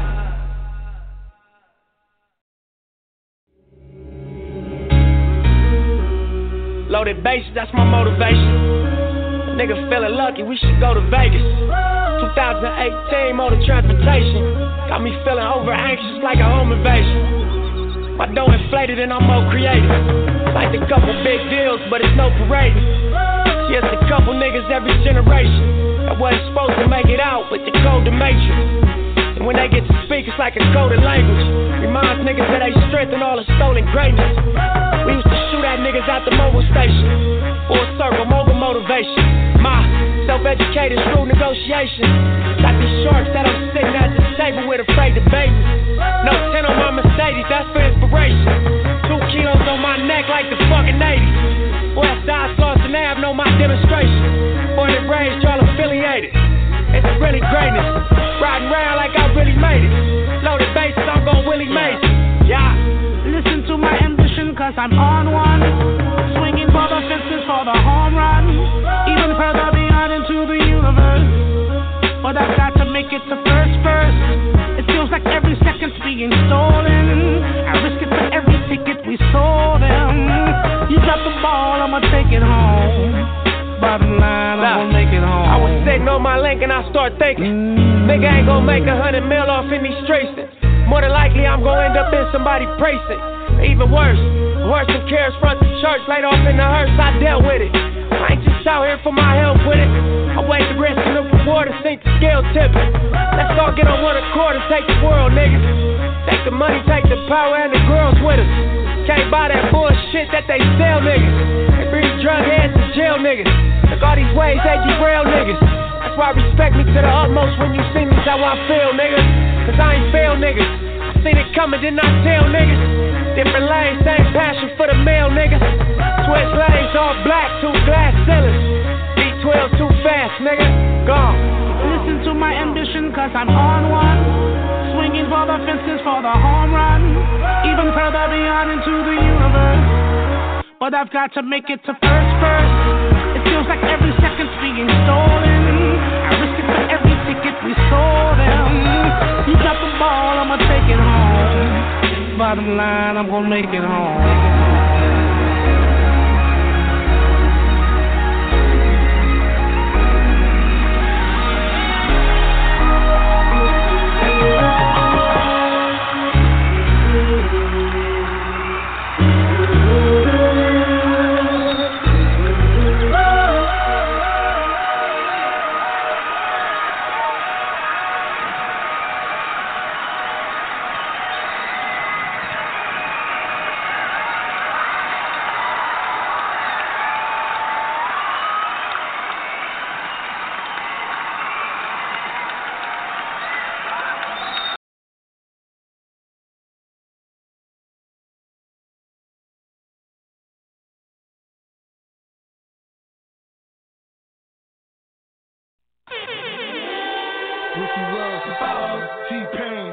Loaded bases, that's my motivation. Nigga feeling lucky, we should go to Vegas. 2018 motor transportation got me feeling over anxious like a home invasion. My dough inflated and I'm more creative. Like a couple big deals, but it's no parading. Just a couple niggas every generation that wasn't supposed to make it out with the code the matrix. And when they get to speak, it's like a coded language. Reminds niggas of their strength and all the stolen greatness. We used to shoot at niggas at the mobile station. Full circle, mobile motivation. My self-educated through negotiation. Got these sharks that I'm sitting at the table with afraid to bait me. No 10 on my Mercedes, that's for inspiration. 2 kilos on my neck like the fucking 80s. Westside Sauce and Ave know my demonstration. Born and raised, y'all affiliated. It's really greatness. Riding around like I really made it. Loaded bases, I'm gon' Willie Mason. Yeah. Listen to my ambition, cause I'm on one. Swinging for the fences for the home run. Even further beyond into the universe. But I've got to make it to first. It feels like every second's being stolen. I risk it for every ticket we sold them. You got the ball, I'ma take it home. Bottom line, I'm gonna make it home. I was sitting on my link and I start thinking, nigga ain't gonna make 100 mil off in these streets. More than likely I'm gonna end up in somebody's precinct. Even worse than cares front the church, laid off in the hearse, I dealt with it. I ain't just out here for my help with it. I weighed the risk and the reward and sink the scale tipping. Let's all get on one accord and take the world, niggas. Take the money, take the power and the girls with us. Can't buy that bullshit that they sell, niggas. They breed drug heads and jail niggas. Look all these ways they derail niggas. That's why respect me to the utmost when you see me, how I feel, nigga. Cause I ain't fail niggas. I seen it coming, did not tell niggas. Different lanes, same passion for the male niggas. Switch lanes, all black, 2 glass ceilings. B12 too fast, nigga. Gone. Listen to my ambition, cause I'm on one. Swinging for the fences for the home run. Even further beyond into the universe. But I've got to make it to first. It feels like every second's being stolen. I risk it for every ticket we sold them. You got the ball, I'ma take it home. Bottom line, I'm gonna make it home. T-Pain.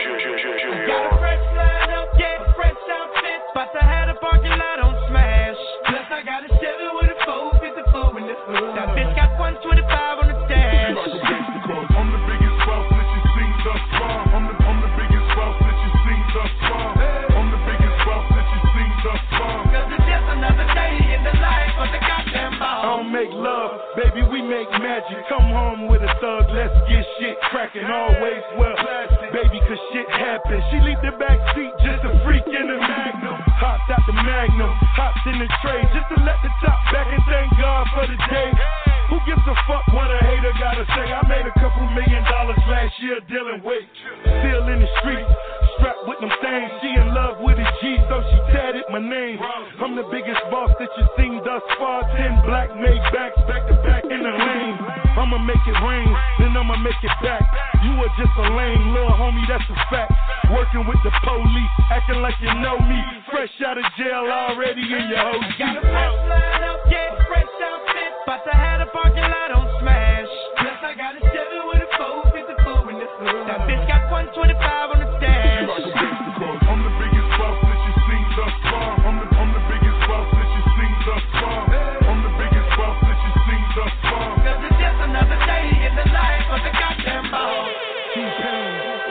Got a fresh line up, yeah, fresh outfit. About to have the parking lot on smash. Plus I got a Chevy with a 454 in the hood. That bitch got 125 on the dash. I'm the biggest boss that you seen thus far. I'm the biggest boss that you seen thus far. I'm the biggest boss that you seen thus far. Cause it's just another day in the life of the goddamn boss. I don't make love, baby, we make magic. Come home with a thug, let's get shit cracking. Always well, baby, cause shit happens. She leave the back seat just a freak in the Magnum. Hopped out the Magnum, hopped in the tray just to let the top back and thank God for the day. Who gives a fuck what a hater gotta say? I made a couple $1 million last year dealing weight. Still in the streets, strapped with them things. She in love with a G, so she tatted my name. I'm the biggest boss that you seen thus far. 10 black made backs back to back in the lane. I'ma make it rain, then I'ma make it back. You are just a lame little homie, that's a fact. Working with the police, acting like you know me. Fresh out of jail, already in your OG. Got a fresh line up, yeah, fresh outfit. About to have the parking lot on smash. Plus I got a Chevy with a 454 in the hood. That bitch got 125 on the dash. I'm the biggest boss that you seen thus far. I'm the biggest boss that you seen thus far. I'm the biggest boss that you seen thus far. Cause it's just another day in the life of the goddamn boss. T-Pain.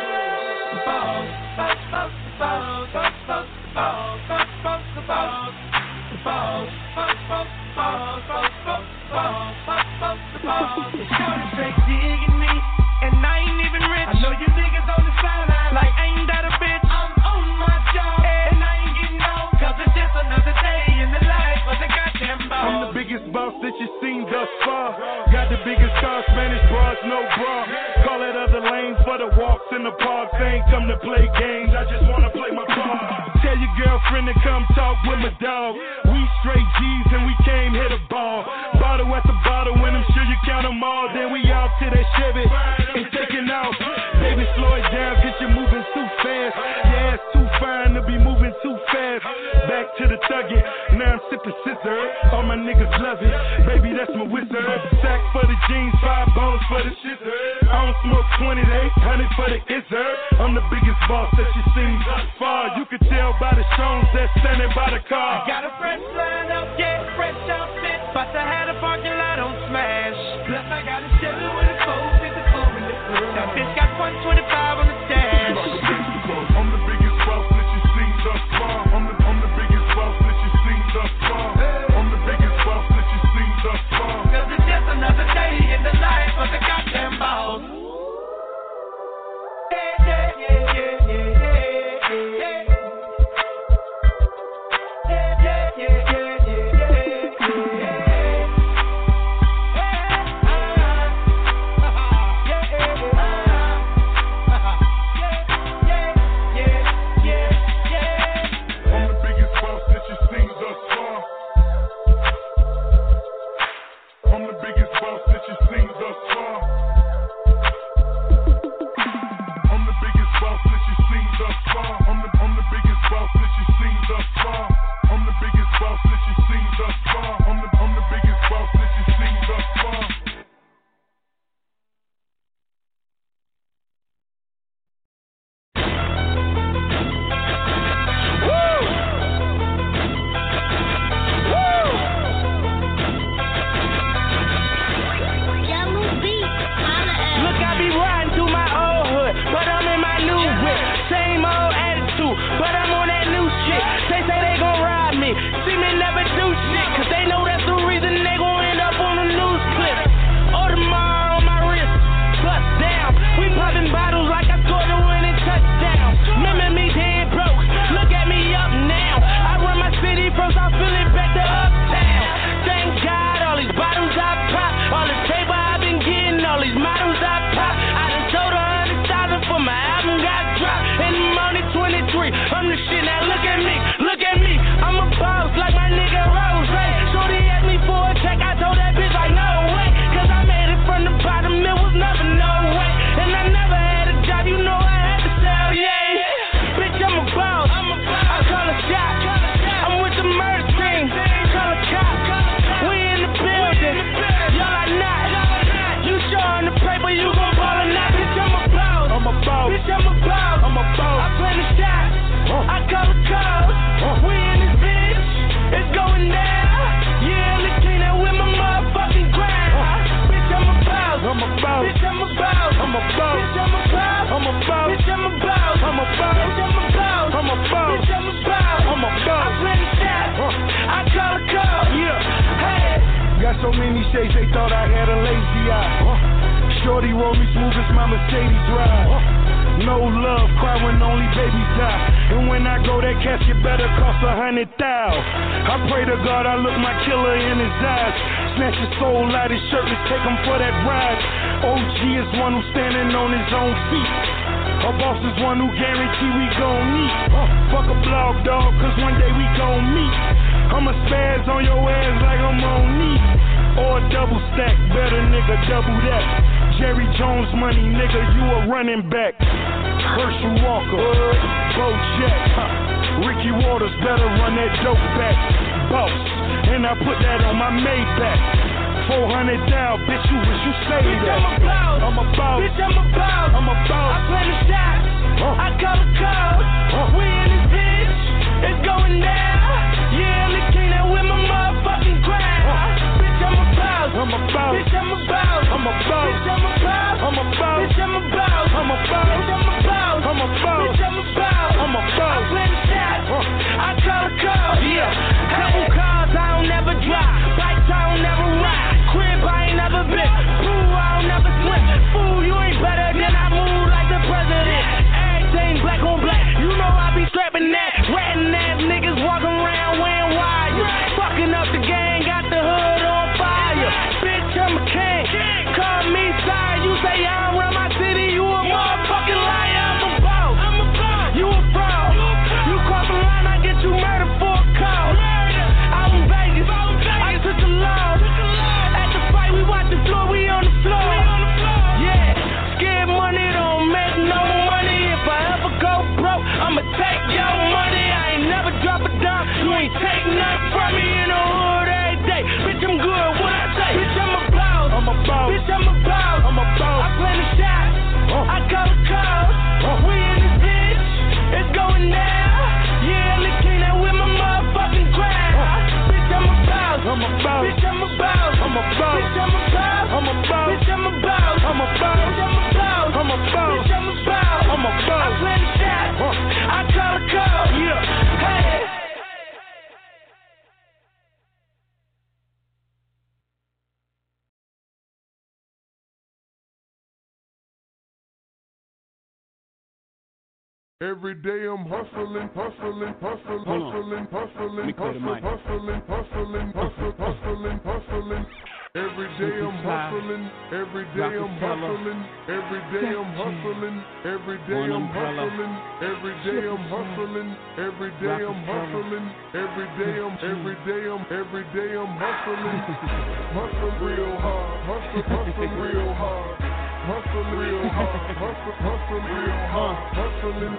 Shorty straight digging me, and I ain't even rich. I know you niggas on the sideline, like ain't that a bitch? I'm on my job, and I ain't getting old, cause it's just another day in the life of the goddamn boss. I'm the biggest boss that you seen thus far. Got the biggest car, Spanish bras, no bra. Call that other lane for the walks in the park. They ain't come to play games, I just wanna play my part. Tell your girlfriend to come talk with my dog. We straight G's and we came here to ball. Bottle at the bottle, when I'm sure you count them all. Then we off to that Chevy and taking off. Baby, slow it down, cause you're moving too fast. Your ass too fine to be moving too fast. Back to the thuggin', now I'm sipping scissor. All my niggas love it, baby, that's my wizard. Sack for the jeans, 5 bones for the shizzer. I don't smoke 20 to 800 for the izzer. I'm the biggest boss that you seen thus far. You can tell by the stones that's standing by the car. I got a fresh line up, yeah, fresh outfit. About to have the parking lot on smash. Plus I got a Chevy with a 454 in the hood. That bitch got 125 on the dash. I'm the biggest boss that you seen thus far. I'm the biggest boss that you seen thus far. I'm the biggest boss that you seen thus far. Cause it's just another day in the life of the goddamn boss. Yeah. shades, they thought I had a lazy eye. Shorty roll me smooth as my Mercedes ride. No love, cry when only babies die. And when I go, that casket better cost $100,000. I pray to God I look my killer in his eyes. Snatch his soul out his shirt and take him for that ride. OG is one who's standing on his own feet. Our boss is one who guarantee we gon' meet. Fuck a blog, dog, cause one day we gon' meet. I'ma spaz on your ass like I'm on knee. Or a double stack, better nigga, double that. Jerry Jones money, nigga, you a running back. Herschel Walker, Bo Jack, Ricky Waters, better run that dope back. Boss, and I put that on my Maybach. 400 down, bitch, you wish you say bitch, that. I'm about. Bitch, I'm about. I play the shots. I call the calls. We in this bitch. It's going down. Yeah, look at with my motherfucking crown. Bitch, I'm about. Bitch, I'm about. Bitch, I'm about. Bitch, I'm about. Bitch, I'm about. Bitch, I'm about. I play the shots. I call the calls. Yeah. Couple cars I don't never drive. Bikes I don't never ride. Crib I ain't never been. Pool I don't never swim. Fool, you ain't better than I move like the president. Everything black on black. You know I be strapping that. Ratting ass niggas walking around wearing wires. Fucking up the gang, got the hood on fire. Bitch, I'm a king. Call me sire. You say I don't run my city. You a motherfucking liar. I'm a boss. You a fraud. You cross the line, I get you murdered for a cause. Out in Vegas, I took the law. We watch the floor, we on the floor. Yeah, scared money don't make no money. If I ever go broke, I'ma take your money. I ain't never drop a dime. You ain't take nothing from me in the hood every day. Bitch, I'm good. What I say? Bitch, I'm a boss. Bitch, I'm a boss. I play the shots. I call the calls. We in this bitch. It's going down. Yeah, look at with my motherfucking crown. Bitch, I'm a boss. Bitch, I'm a boss. Bitch, I'm a boss. Bitch, I'm a boss. Bitch, I'm a boss. Bitch, I'm a boss. I play the shots. I call the call. Yeah. Hey. Every day I'm hustling. Every day I'm hustling. Every day I'm hustling. Every day I'm hustling. Every day I'm hustling. Every day I'm hustling. Every day I'm hustling. Every day I'm hustling. Hustle real hard. Hustle real hard. Hustle real hard, hustle real hard, hustling.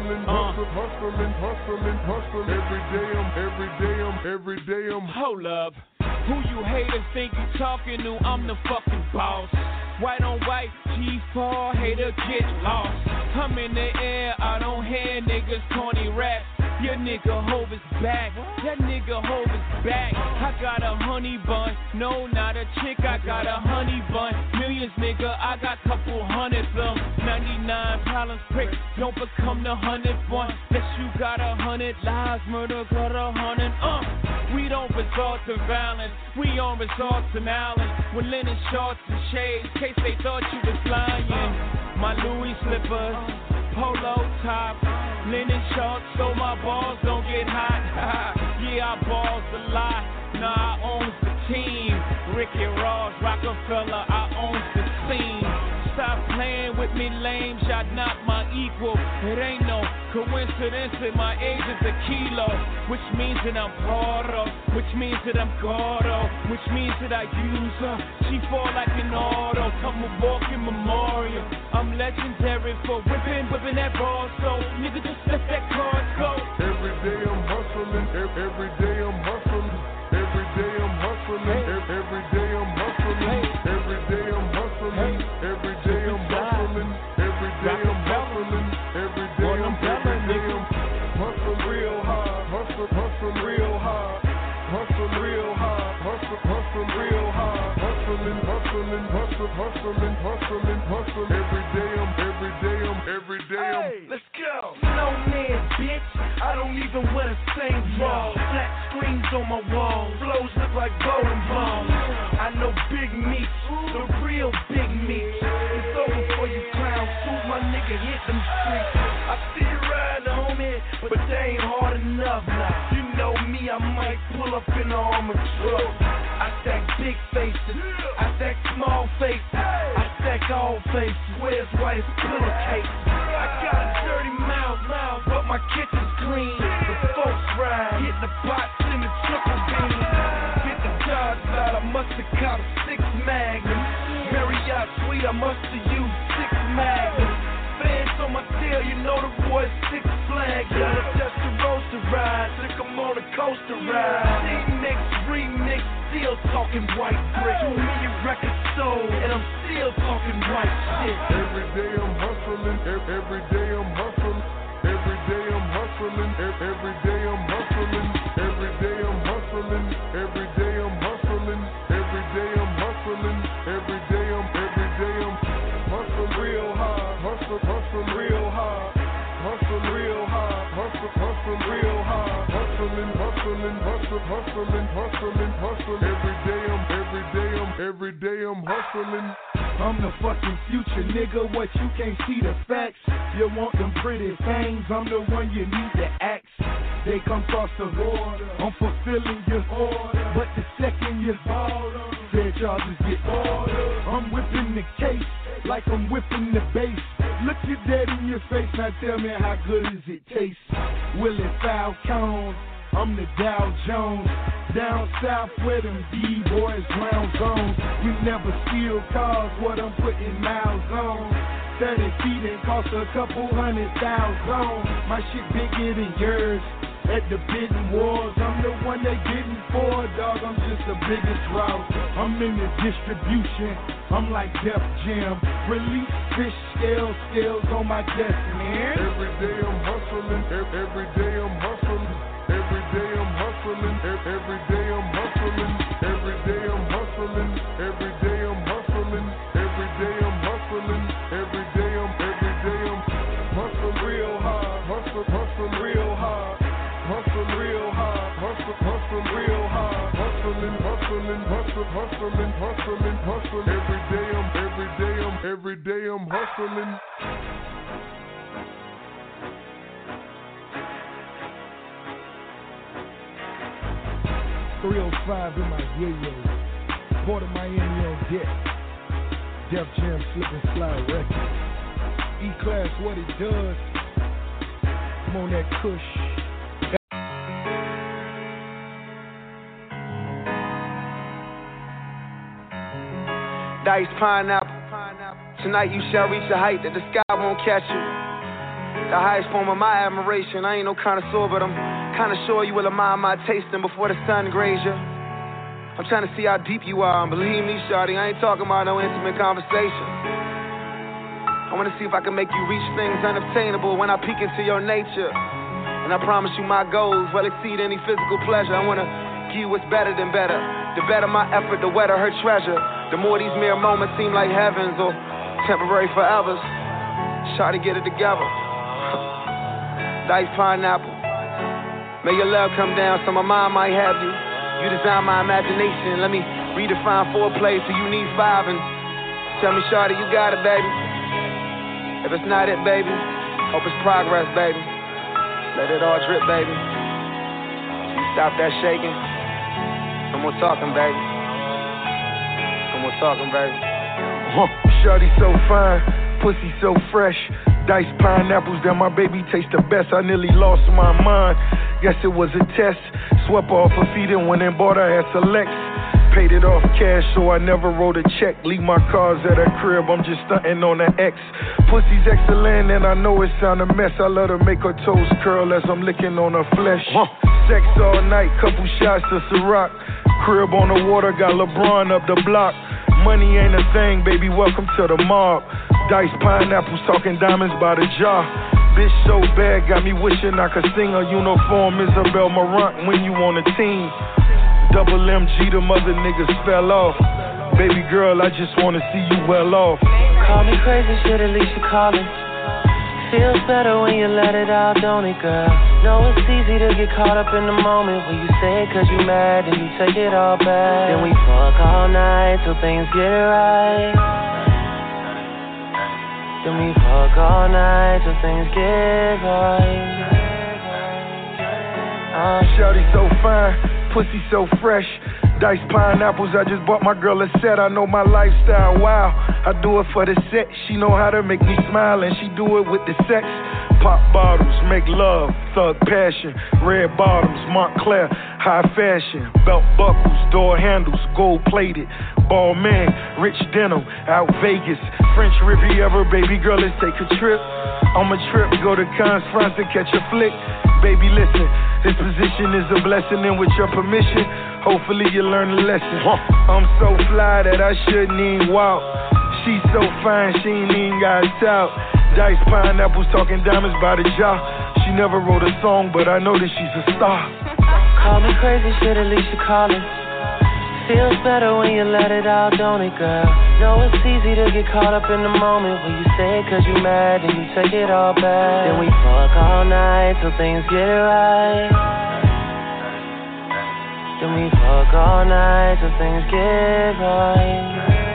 Every day I'm. Hold up, who you haters think you talking to? I'm the fucking boss. White on white, G4, hater get lost. I'm in the air, I don't hear niggas corny rap. Your nigga Hov is back. That nigga Hov is back. I got a honey bun. No, not a chick. I got a honey bun. Millions, nigga. I got couple hundred of them. 99 problems prick. Don't become the 100th one. Unless you got 100 lives. Murder got 100. We don't resort to violence. We on resort to Allen. With linen shorts and shades. Case they thought you was lying. My Louis slippers. Polo top, linen shorts so my balls don't get hot. Yeah, I balls a lot. Nah, I owns the team. Ricky Ross, Rockefeller, I owns the scene. Stop playing with me, lame. Y'all not my equal. It ain't no coincidence that my age is a kilo. Which means that I'm Porto. Which means that I'm Gordo. Which means that I use her. She fall like an auto. Come a walking memorial. I'm legendary for whipping that ball. So nigga just let that card go. Every day I'm hustling. Every day I'm hustling. Every day I'm hustling. Every day I'm hustling. Every day I'm hustling. Every day I'm hustling. Every day I'm hustling. Every day I'm hustling real hard. Hustle real hard. Hustle real hard. Hustle real hard. Hustling. Every day I'm. Let's go. No man, bitch. I don't even wear the same ball. Flat screens on my wall. Flows look like bowling balls. I know no big meats, the real big meats. It's over for you clowns, shoot my nigga, hit them streets. I see you riding, homie, but they ain't hard enough now. You know me, I might pull up in the armored truck. I stack big faces, I stack small faces, I stack all faces, where's white as pillowcase. I got a dirty mouth, but my kitchen's clean. The folks ride, hit the pots in the triple beam. Hit the jars out, I must have caught a 6 Magnum. Marriott Suite, I must have used 6 Magnum. Fans on my tail, you know the boy's 6 Flags. Got a Dusty Roaster ride, took 'em on a coaster ride. C-mix, remix, still talking white brick. 2 million records sold, and I'm still talking white shit. Every day I'm hustling, every day I'm hustling. Every day I'm hustling, every day I'm hustling. Every day I'm hustling, every day I'm hustling. Every day I'm hustling, every day I'm hustling real hard, hustle real hard, hustle real hard, hustle real hard, hustling. Every day I'm hustling. I'm the fucking future, nigga. What you can't see the facts? You want them pretty things? I'm the one you need to ask. They come cross the border. I'm fulfilling your order, but the second you fair charges get ordered. I'm whipping the case like I'm whipping the bass. Look you dead in your face, now tell me how good does it taste? Willie Falcone, I'm the Dow Jones. Down south where them D-boys round zones. We never steal cars, what I'm putting miles on. 30 feet and cost a couple $100,000. My shit bigger than yours. At the bidding wars, I'm the one they getting for, dog. I'm just the biggest route. I'm in the distribution. I'm like Def Jam. Release fish scales on my desk, man. Every day I'm hustling. Every day I'm hustling. Every day I'm hustling. Every day I'm hustling. Every day I'm hustling. Every day I'm hustling. Every day I'm hustling. Every day I'm hustling real hard. Hustle real hard. Hustle real hard. Hustle real hard. Hustling. Every day I'm hustling. 305 in my yayo. Port of Miami on deck. Def Jam Slip and Slide Records. E-Class, what it does. I'm on that Kush. Dice pineapple. Tonight you shall reach a height that the sky won't catch you. The highest form of my admiration. I ain't no connoisseur, but I'm kinda sure you will admire my tasting before the sun grazes you. I'm trying to see how deep you are, and believe me, shawty, I ain't talking about no intimate conversation. I wanna see if I can make you reach things unobtainable when I peek into your nature. And I promise you my goals will exceed any physical pleasure. I wanna give you what's better than better. The better my effort, the wetter her treasure. The more these mere moments seem like heavens or temporary forevers. Shawty, get it together. Dice pineapple. May your love come down so my mind might have you. You design my imagination. Let me redefine foreplay so you need 5 and tell me, shawty, you got it, baby. If it's not it, baby, hope it's progress, baby. Let it all drip, baby. Stop that shaking. No more talking, baby. No more talking, baby. Shawty so fine, pussy so fresh. Diced pineapples that my baby taste the best. I nearly lost my mind. Guess it was a test. Swept off her feet and went and bought her at Select. Paid it off cash, so I never wrote a check. Leave my cars at her crib, I'm just stunting on the X. Pussy's excellent and I know it sound a mess. I let her make her toes curl as I'm licking on her flesh. Sex all night, couple shots of Ciroc. Crib on the water, got LeBron up the block. Money ain't a thing, baby, welcome to the mob. Diced pineapples, talking diamonds by the jar. Bitch so bad, got me wishing I could sing a uniform Isabel Marant when you on the team. Double MG, the mother niggas fell off. Baby girl, I just wanna see you well off. Call me crazy, shit, at least you calling. Feels better when you let it out, don't it, girl? Know it's easy to get caught up in the moment when you say it cause you mad and you take it all back. Then we fuck all night till things get right. Then we fuck all night till things get right. Shawty so fine, pussy so fresh. Diced pineapples, I just bought my girl a set. I know my lifestyle, wow. I do it for the set. She know how to make me smile and she do it with the sex. Pop bottles, make love, thug passion. Red bottoms, Montclair, high fashion. Belt buckles, door handles, gold plated. Ball man, rich denim, out Vegas. French Riviera, baby girl, let's take a trip. On my trip, go to Cannes, France and catch a flick. Baby, listen, this position is a blessing, and with your permission, hopefully you learn a lesson. I'm so fly that I shouldn't even walk. She's so fine, she ain't even got out. Diced pineapples, talking diamonds by the jar. She never wrote a song, but I know that she's a star. Call me crazy, shit, at least you call it. Feels better when you let it out, don't it, girl? Know it's easy to get caught up in the moment when you say it cause you mad and you take it all back. Then we fuck all night till things get right. Then we fuck all night till things get right.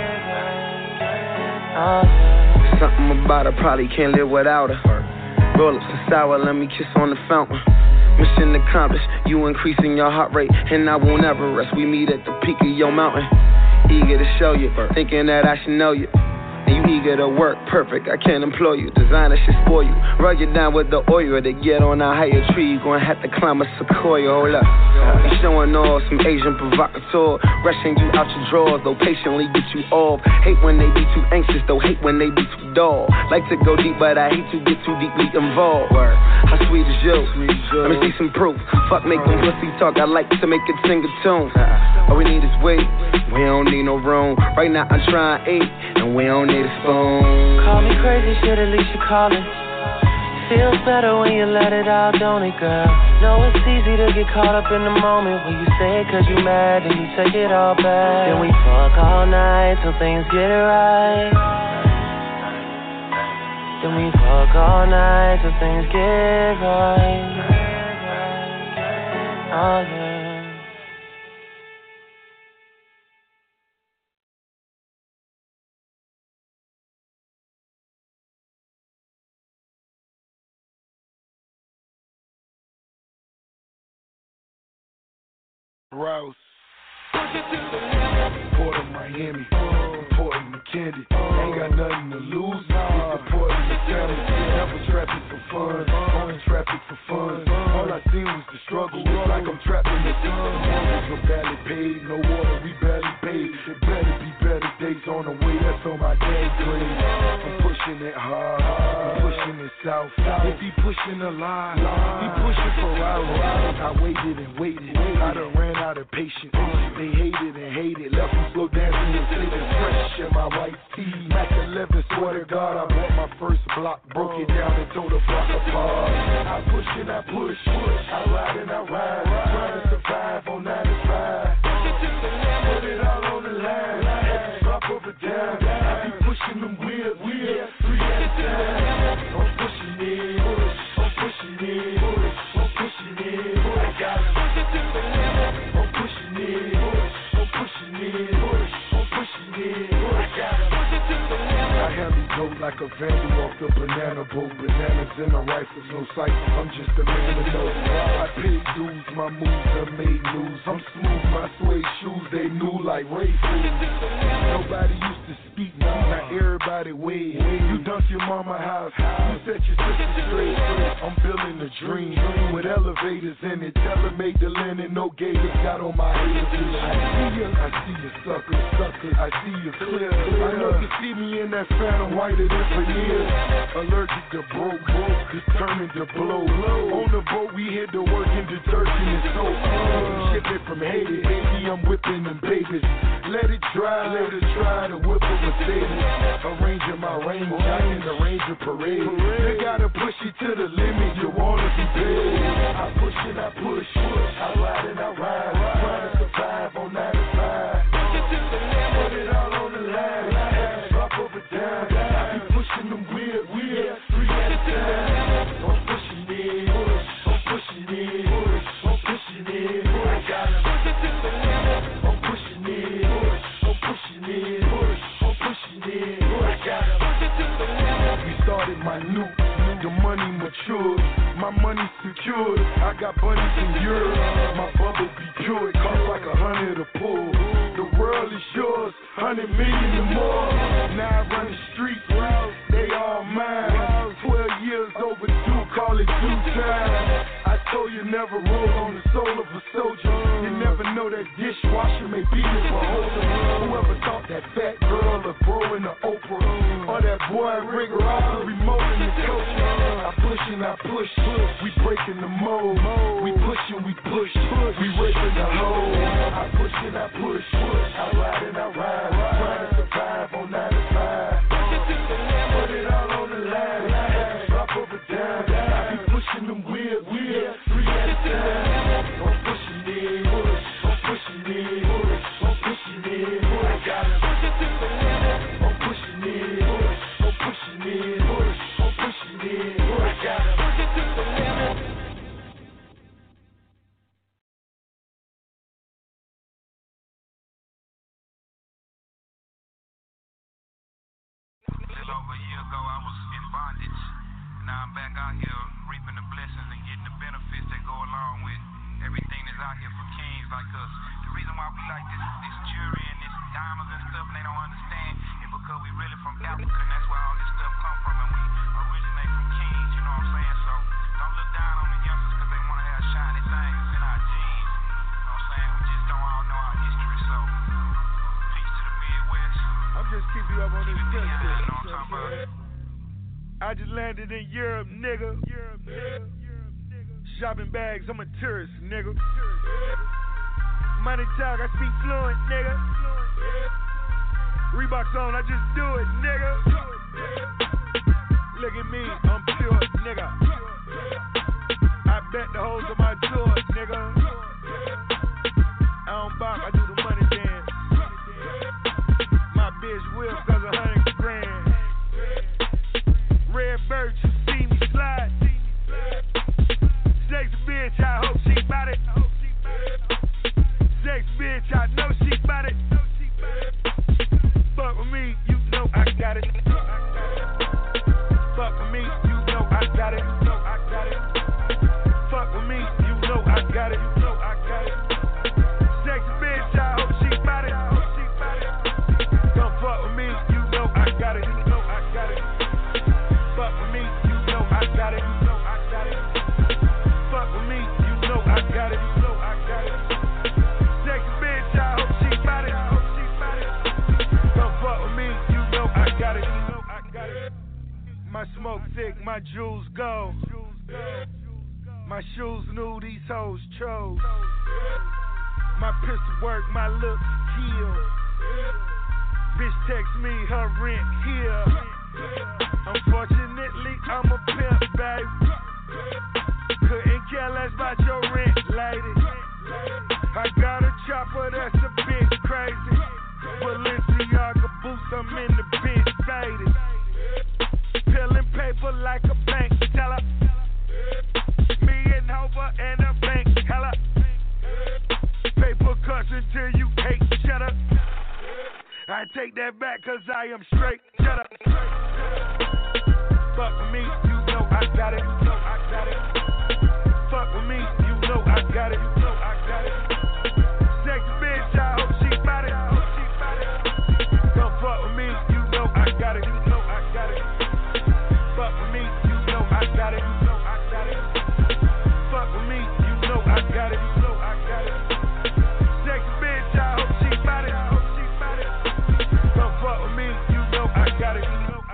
Something about her, probably can't live without her. Roll up some sour, let me kiss on the fountain. Mission accomplished, you increasing your heart rate, and I won't ever rest. We meet at the peak of your mountain. Eager to show you, thinking that I should know you. And you eager to work, perfect, I can't employ you. Designer should spoil you, rug you down with the oil. To get on a higher tree, you gon' have to climb a sequoia. Hold up, you showing off some Asian provocateur. Rushing you out your drawers, though patiently get you off. Hate when they be too anxious, though hate when they be too dull. Like to go deep, but I hate to get too deeply involved. How sweet is you? Let me see some proof. Fuck make them pussy talk, I like to make it sing a tune. All we need is weight, we don't need no room. Right now I'm trying to eat, and we don't need a spoon. Call me crazy, shit, at least you call it. Feels better when you let it out, don't it, girl? Know it's easy to get caught up in the moment when you say it cause you mad and you take it all back. Then we fuck all night till things get right. Then we fuck all night till things get right. Oh yeah. Rouse, Port of Miami, Port of McKinney. Ain't got nothing to lose. It's the port of the family. Never traffic for fun, only traffic for fun. All I seen was the struggle. It's like I'm trapped in the sun. Mortgage are barely paid, no water we barely paid. It better be better days on the way. That's on my dad grade. I'm pushing it hard, I'm pushing it south. If he pushing a line, he pushing for hours. I waited and waited. I done ran out of patience. They hated and hated. Left me slow dancing and sitting fresh in my white tee. Mac 11, swear to God, I bought my first block. Broke it down and tore the block apart. I push and I push. I ride and I ride. Trying to survive on 9 to 5. Put it all on the line. Had to drop over down. I be pushing them wheels. 3 at a time. I'm pushing it. I'm pushing it. I'm pushing it. I got it. I'm pushing it. I'm pushing it. I'm pushing it. I got it. I handle dope like a vandal off the banana boat. Bananas in a rifle, no sight. I'm just a man of no. I pay dues, my moves are made news. I'm smooth, my suede shoes, they new like Ray Food. Nobody used to speak, now everybody wave. You dunk your mama house, you set your sister straight. I'm building a dream with elevators in it. Tell her make the linen, no gators got on my head. I see you sucker, I see you clear. I know you see me in that phantom whiter than for years. Allergic to broke, just turning to blow. On the boat we hit the work in detergent and soap. Ship it from Haiti, baby, I'm whipping them babies. Let it dry to whip a Mercedes. Arranging my range, I in the Ranger parade. You gotta push it to the limit, you wanna be big. I push and I push, I ride and I ride. Trying to survive on 9 to 5. Put it all on the line, drop over down. I be pushing them weird, 3 at a time. good. I got bunnies in Europe. My bubble be pure. It costs like $100 a pull. The world is yours, 100 million or more. Now I run the streets, they all mine. 12 years overdue, call it due time. I told you never roll on the soul of a soldier. You never know that dishwasher may be the beholder. Whoever thought that fat girl would grow into Oprah, or that boy rigger off the remote in the culture. I push and I push, we breaking the mold. We push and we push, we ripping the hole. I push and I push, I ride and I ride, trying to survive on 9 to 5. Put it all on the line, drop over down. I be pushing them wheels, 3 at a time. I'm pushing it, I'm pushing it, I'm pushing it. I got it. I'm pushing it, I'm pushing it, I'm pushing it. I got it. Over a year ago, I was in bondage. Now I'm back out here reaping the blessings and getting the benefits that go along with everything that's out here for kings like us. The reason why we like this jewelry and this diamonds and stuff, and they don't understand, is because we really from Africa, and that's where all this stuff come from, and we originate from kings, you know what I'm saying? So don't look down on the youngsters because they want to have shiny things. It's in our genes, you know what I'm saying? We just don't all know our history, so peace to the Midwest. I'm just keeping you up on this test. I just landed in Europe, nigga. Shopping bags, I'm a tourist, nigga. Money talk, I speak fluent, nigga. Reeboks on, I just do it, nigga. Look at me, I'm pure, nigga. I bet the hoes on my tour, nigga. I don't bop, I do the money dance. My bitch will cause 100 grand. Red bird, you see me slide. Sex bitch, I hope she bout it. Sex bitch, I know she bout it. Fuck with me, you know I got it. Fuck with me, you know I got it. Fuck with me, you know I got it. Sex bitch, I hope she bout it. Don't fuck with me, you know I got it. Fuck with me, you know I got it. Fuck with me, you know I got it. Sex bitch, I hope she bout it. Don't fuck with me, you know I got it. My smoke thick, my jewels go. My shoes new, these hoes chose. My pistol work, my looks kill. Bitch text me her rent here. Unfortunately, I'm a pimp, baby. Couldn't care less about your rent, lady. I got a chopper that's a bit crazy. Balenciaga boots, I'm in the bench, faded. Peeling paper like a bank teller. Me and Hova and a bank teller. Paper cuts until you hate, shut up. I take that back cause I am straight, shut up. Fuck with me, you know I got it. Fuck with me, you know I got it. Sex bitch, I hope she bout it. Don't fuck with me, you know I got it. Fuck with me, you know I got it. Fuck with me, you know I got it. Sex bitch, I hope she bout it. Don't fuck with me, you know I got it.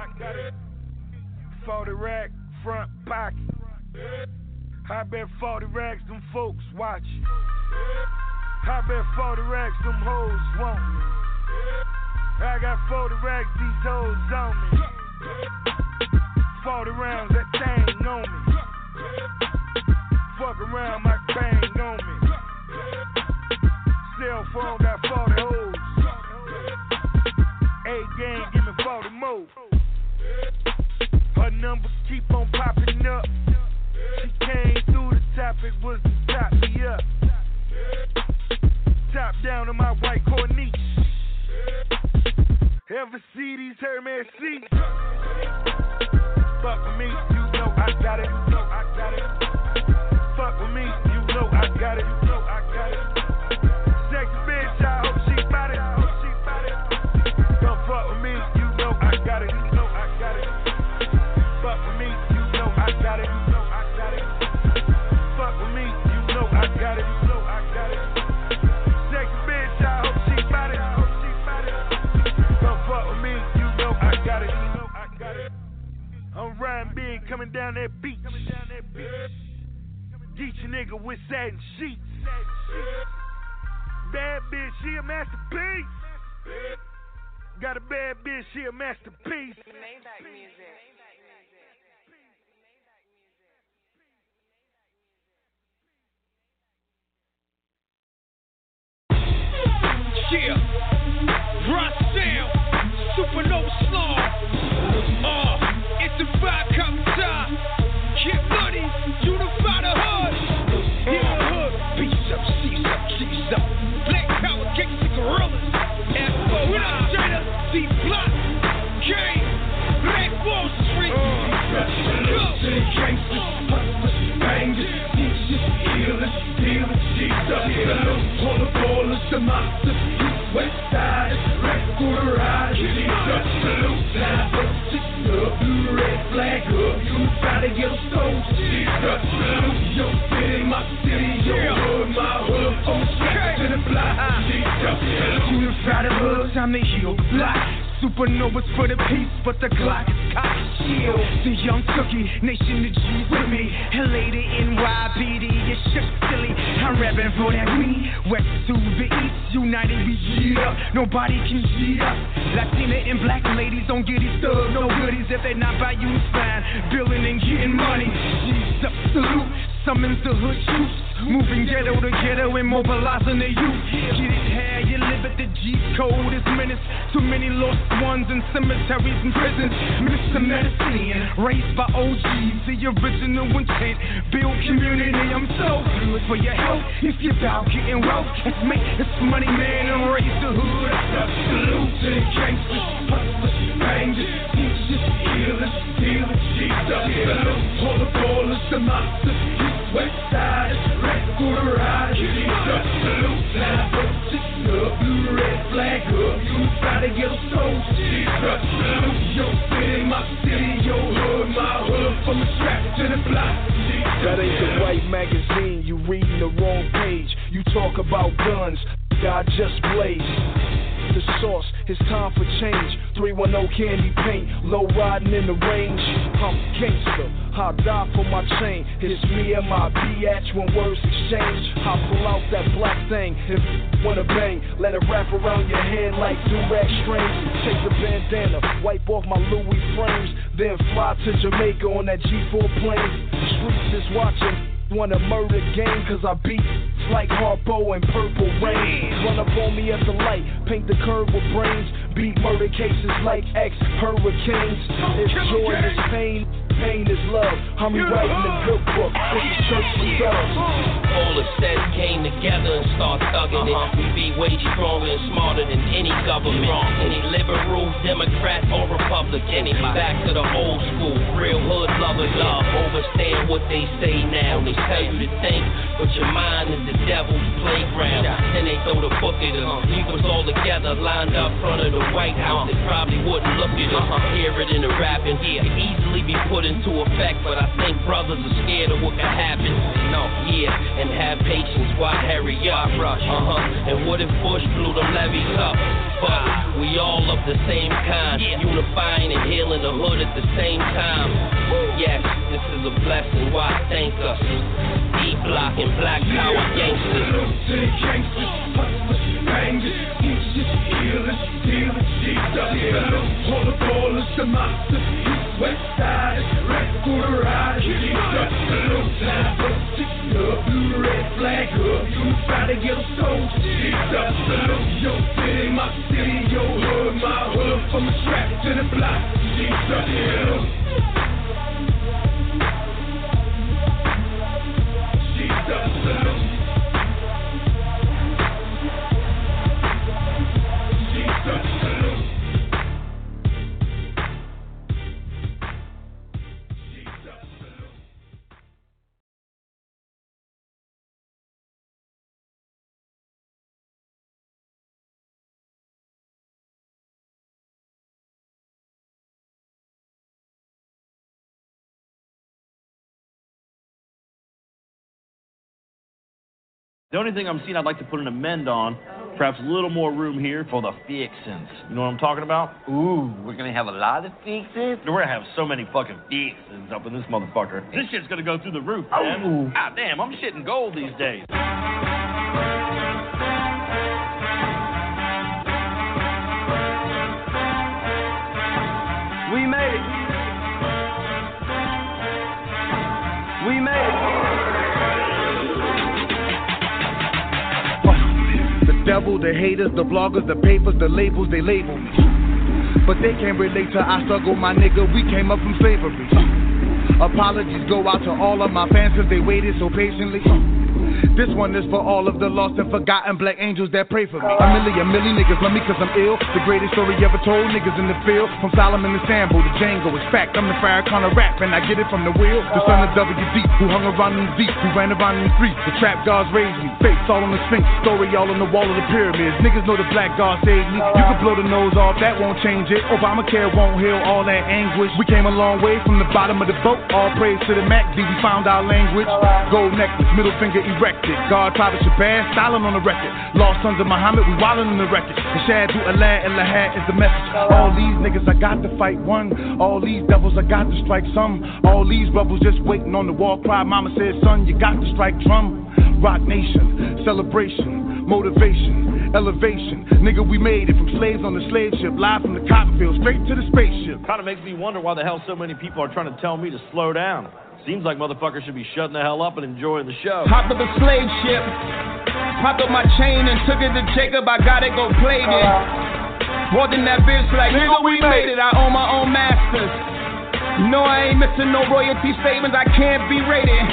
40 rack, front pocket. I bet 40 racks, them folks watch. I bet 40 racks, them hoes want me. I got 40 racks, these hoes on me. 40 rounds, that thing on me. Fuck around, my bang on me. Cell phone got 40 hoes. 8 gang, give me 40 more. Her number keep on popping up. She came through, the topic was to top me up. Top down on my white Corniche. Ever see these Hermes seats? Fuck with me, you know I got it. fuck with me, you know I got it. Sexy bitch, I hope she bout it. Don't fuck with me, you know I got it. Fuck with me, you know I got it. Fuck with me, you know I got it. Sexy bitch, I hope she bout it. Don't fuck with me, you know I got it. I'm riding big, coming down that beach. Get your nigga with satin sheets. Bad bitch, she a masterpiece. Got a bad bitch, she a masterpiece. Yeah, Rock Sound, Supernova Slum. It's the vibe come time. Get money, unify the hood. Yeah, the hood. Beats up, C's up, G's up. Black power, gangsta gorillas. F.O.I. Jada, D-Block, Gang, Black Wall Street. Go. Gangsters, hustlers, bangers, teachers, healers, dealers, G's up. All the ballers, the monsters, East, West Side, record riders, G's up. Salute, time, blue, red flag up, unify the yellow stones, G's up. Salute, your city, my city, your hood, my hood, from the strap to the block, G's up. Unify the hood, time to heal the block. Supernovas for the peace, but the Glock is cocked. Shield, the young cookie, nation the G with me. And later NYPD, it's just silly. I'm rapping for that we, west to the east, united we G up. Nobody can G up. Latina and black ladies don't get these thugs, no goodies if they not by you fine. Billing and getting money, G's up, salute. Summons the hood troops, moving ghetto to ghetto and mobilizing the youth. Get it how you live at the G code is menace. Too many lost ones in cemeteries and prisons. Mr. Medicine, raised by OGs, the original intent. Build community, I'm so good for your health. If you're about getting wealth, let's make this money, man, and raise the hood. Salute to the gangsters, hustlers, bangers, teachers, healers, dealers, G's up. All the ballers, the monsters, West Side, record riders, G's up. Salute, time, blue, red flag up, unify the yellow stones, G's up. Salute, your city, my city, your hood, my hood, from the strap to the block, G's up. That ain't the right magazine, you reading the wrong page. You talk about guns, God just blaze. The source, it's time for change. 310 candy paint, low riding in the range. I'm gangster, I'll die for my chain. It's me and my BH when words exchange. I pull out that black thing if you wanna bang. Let it wrap around your head like do-rag strings. Take the bandana, wipe off my Louis frames. Then fly to Jamaica on that G4 plane. Streets is watching. Wanna murder game cause I beat like Harpo and Purple Rain. Run up on me at the light, paint the curve with brains. Beat murder cases like ex-hurricanes. If joy is pain, pain is love. I'm rewriting the good book, this is church for thugs. All the sets came together and start thugging it. We be way stronger and smarter than any government. Any liberal, Democrat, or Republican. Back to the old school, real hood lovers love. Overstand what they say now. They tell you to think, but your mind is the devil's playground. Then they throw the book at us. Leave us all together, lined up front of the White House. They probably wouldn't look at us. Hear it in the rapping. It could easily be put into effect, but I think brothers are scared of what could happen. No, yeah, and have patience. Why hurry up? And what if Bush blew them levees up? But we all of the same kind, unifying and healing the hood at the same time. Yes, this is a blessing. Why thank us? D-Block and Black Power gangsters. Salute to the gangsters, hustlers, bangers, teachers, healers, dealers, G's up. All the ballers, the monsters, East, West Side, record riders, G's up. Salute, time, blue, red flag up, unify the yellow stones, G's up. Salute, your city, my city, your hood, my hood, from the strap to the block, G's up. The only thing I'm seeing I'd like to put an amend on, perhaps a little more room here for the fixins. You know what I'm talking about? Ooh, we're gonna have a lot of fixins? We're gonna have so many fucking fixins up in this motherfucker. This shit's gonna go through the roof, man. God damn, I'm shitting gold these days. We made it. We made it. The devil, the haters, the bloggers, the papers, the labels, they label me. But they can't relate to our struggle, my nigga. We came up from slavery. Apologies go out to all of my fans cause they waited so patiently. This one is for all of the lost and forgotten black angels that pray for me. A million niggas love me cause I'm ill. The greatest story ever told, niggas in the field. From Solomon to Sambo to Django, it's fact. I'm the Farrakhan of rap and I get it from the wheel. The son of WD, who hung around in the deep, who ran around in the streets. The trap gods raised me, face all on the Sphinx, story all on the wall of the pyramids. Niggas know the black god saved me. You can blow the nose off, that won't change it. Obamacare won't heal all that anguish. We came a long way from the bottom of the boat. All praise to the MACD, we found our language. Gold necklace, middle finger erected. God, Prophet Shabazz, styling on the record. Lost sons of Muhammad, we wildin' on the record. The Shadu, Allah, and Lahad is the message. All these niggas, I got to fight one. All these devils, I got to strike some. All these rebels just waiting on the war cry. Mama said, son, you got to strike drum. Rock nation, celebration, motivation, elevation. Nigga, we made it from slaves on the slave ship, live from the cotton field, straight to the spaceship. Kinda makes me wonder why the hell so many people are trying to tell me to slow down. Seems like motherfuckers should be shutting the hell up and enjoying the show. Hopped up a slave ship, popped up my chain and took it to Jacob. I gotta go play it. More than that bitch, like nigga, we made it. I own my own masters. No, I ain't missing no royalty statements. I can't be rated.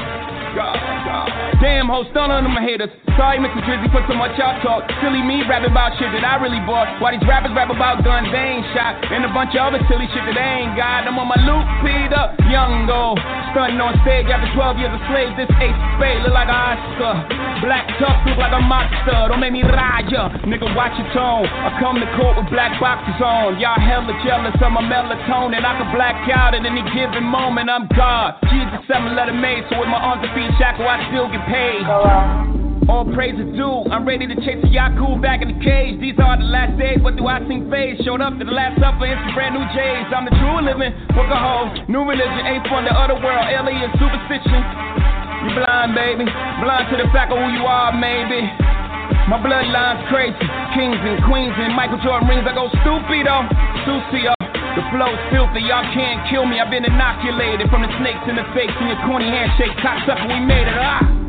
Damn, ho, stun on them haters. Sorry, Mr. Drizzy, put so much y'all talk. Silly me rapping about shit that I really bought. While these rappers rap about guns they ain't shot, and a bunch of other silly shit that they ain't got. I'm on my loop, Peter, young go. Stunting on stage after 12 years of slaves. This ace spade look like an Oscar. Black tough look like a monster. Don't make me raja, nigga, watch your tone. I come to court with black boxes on. Y'all hella jealous of my melatonin. I can black out at any given moment. I'm God. Jesus, 7-letter made, so with my arms and feet shackle, I still get paid. All praise is due. I'm ready to chase a Yaku back in the cage. These are the last days, but do I sing phase? Showed up to the last supper in some brand new J's. I'm the true living, workaholic, new religion, ain't from the other world, alien superstition. You blind, baby, blind to the fact of who you are, maybe. My bloodline's crazy, kings and queens and Michael Jordan rings. I go stupido, sucio. The flow's filthy, y'all can't kill me. I've been inoculated from the snakes and the fakes and your corny handshake. Cocksucker, we made it.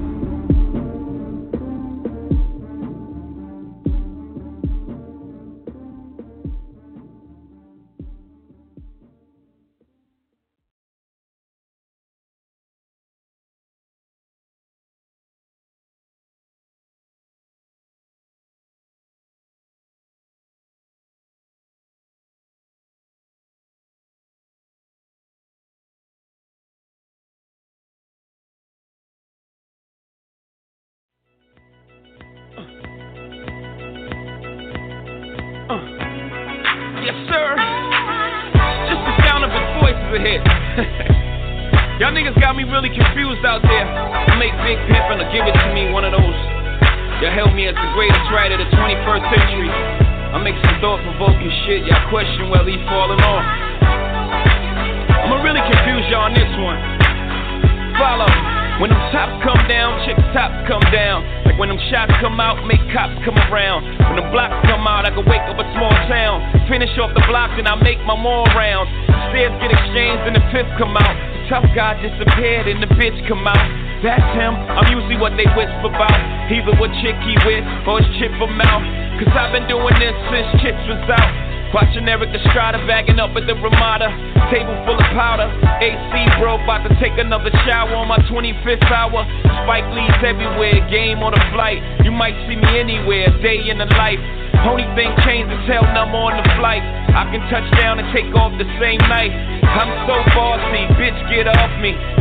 Yes, sir. Just the sound of his voice is a hit. Y'all niggas got me really confused out there. I make Big Pimpin' or Give It To Me one of those. Y'all held me as the greatest writer of the 21st century. I make some thought-provoking shit. Y'all question whether he's falling off. I'ma really confuse y'all on this one. Follow. When them tops come down, chicks' tops come down. Like when them shots come out, make cops come around. When them blocks come out, I can wake up a small town. Finish off the blocks and I make my more rounds. Stairs get exchanged and the fifth come out. The tough guy disappeared and the bitch come out. That's him, I'm usually what they whisper about. Either what chick he with or his chip for mouth. Cause I've been doing this since Chits was out. Watching Eric Estrada bagging up at the Ramada. Table full of powder. AC broke, about to take another shower on my 25th hour. Spike Lee's everywhere, game on a flight. You might see me anywhere, day in the life. Only thing changed is hell number on the flight. I can touch down and take off the same night. I'm so bossy, bitch, get off me.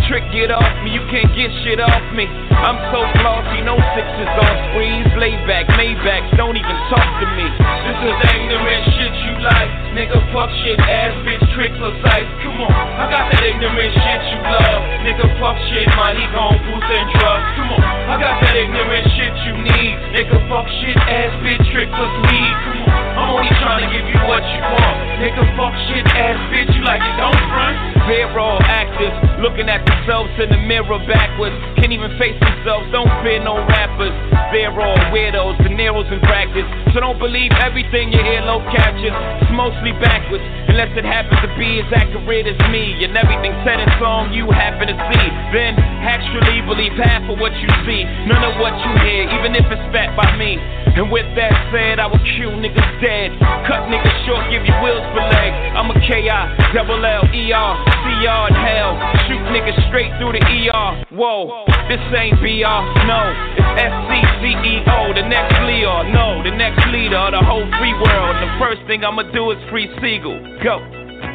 trick, get off me, you can't get shit off me. I'm so flossy, no sixes on screens. Lay back, Maybachs, don't even talk to me. This is ignorant shit you like. Nigga, fuck shit, ass bitch, trick plus ice. Come on, I got that ignorant shit you love. Nigga, fuck shit, money gon' boost and drugs. Come on, I got that ignorant shit you need. Nigga, fuck shit, ass bitch, trick plus weed. Come on, I'm only trying to give you what you want. Nigga, fuck shit, ass bitch, you like it, don't front. They're all actors, looking at themselves in the mirror backwards. Can't even face themselves, don't fear no rappers. They're all weirdos, De Niro's in practice. So don't believe everything your earlobe captures. It's mostly backwards, unless it happens to be as accurate as me. And everything said in song you happen to see. Then actually believe half of what you see, none of what you hear, even if it's spat by me. And with that said, I will kill niggas dead, cut niggas short, give you wheels for legs. I'm a K-I-double-L-E-R, C-R in hell, shoot niggas straight through the ER. Whoa, this ain't BR, no, it's S-C-C-E-O, the next Leo, no, the next leader of the whole free world. The first thing I'ma do is free Siegel, go.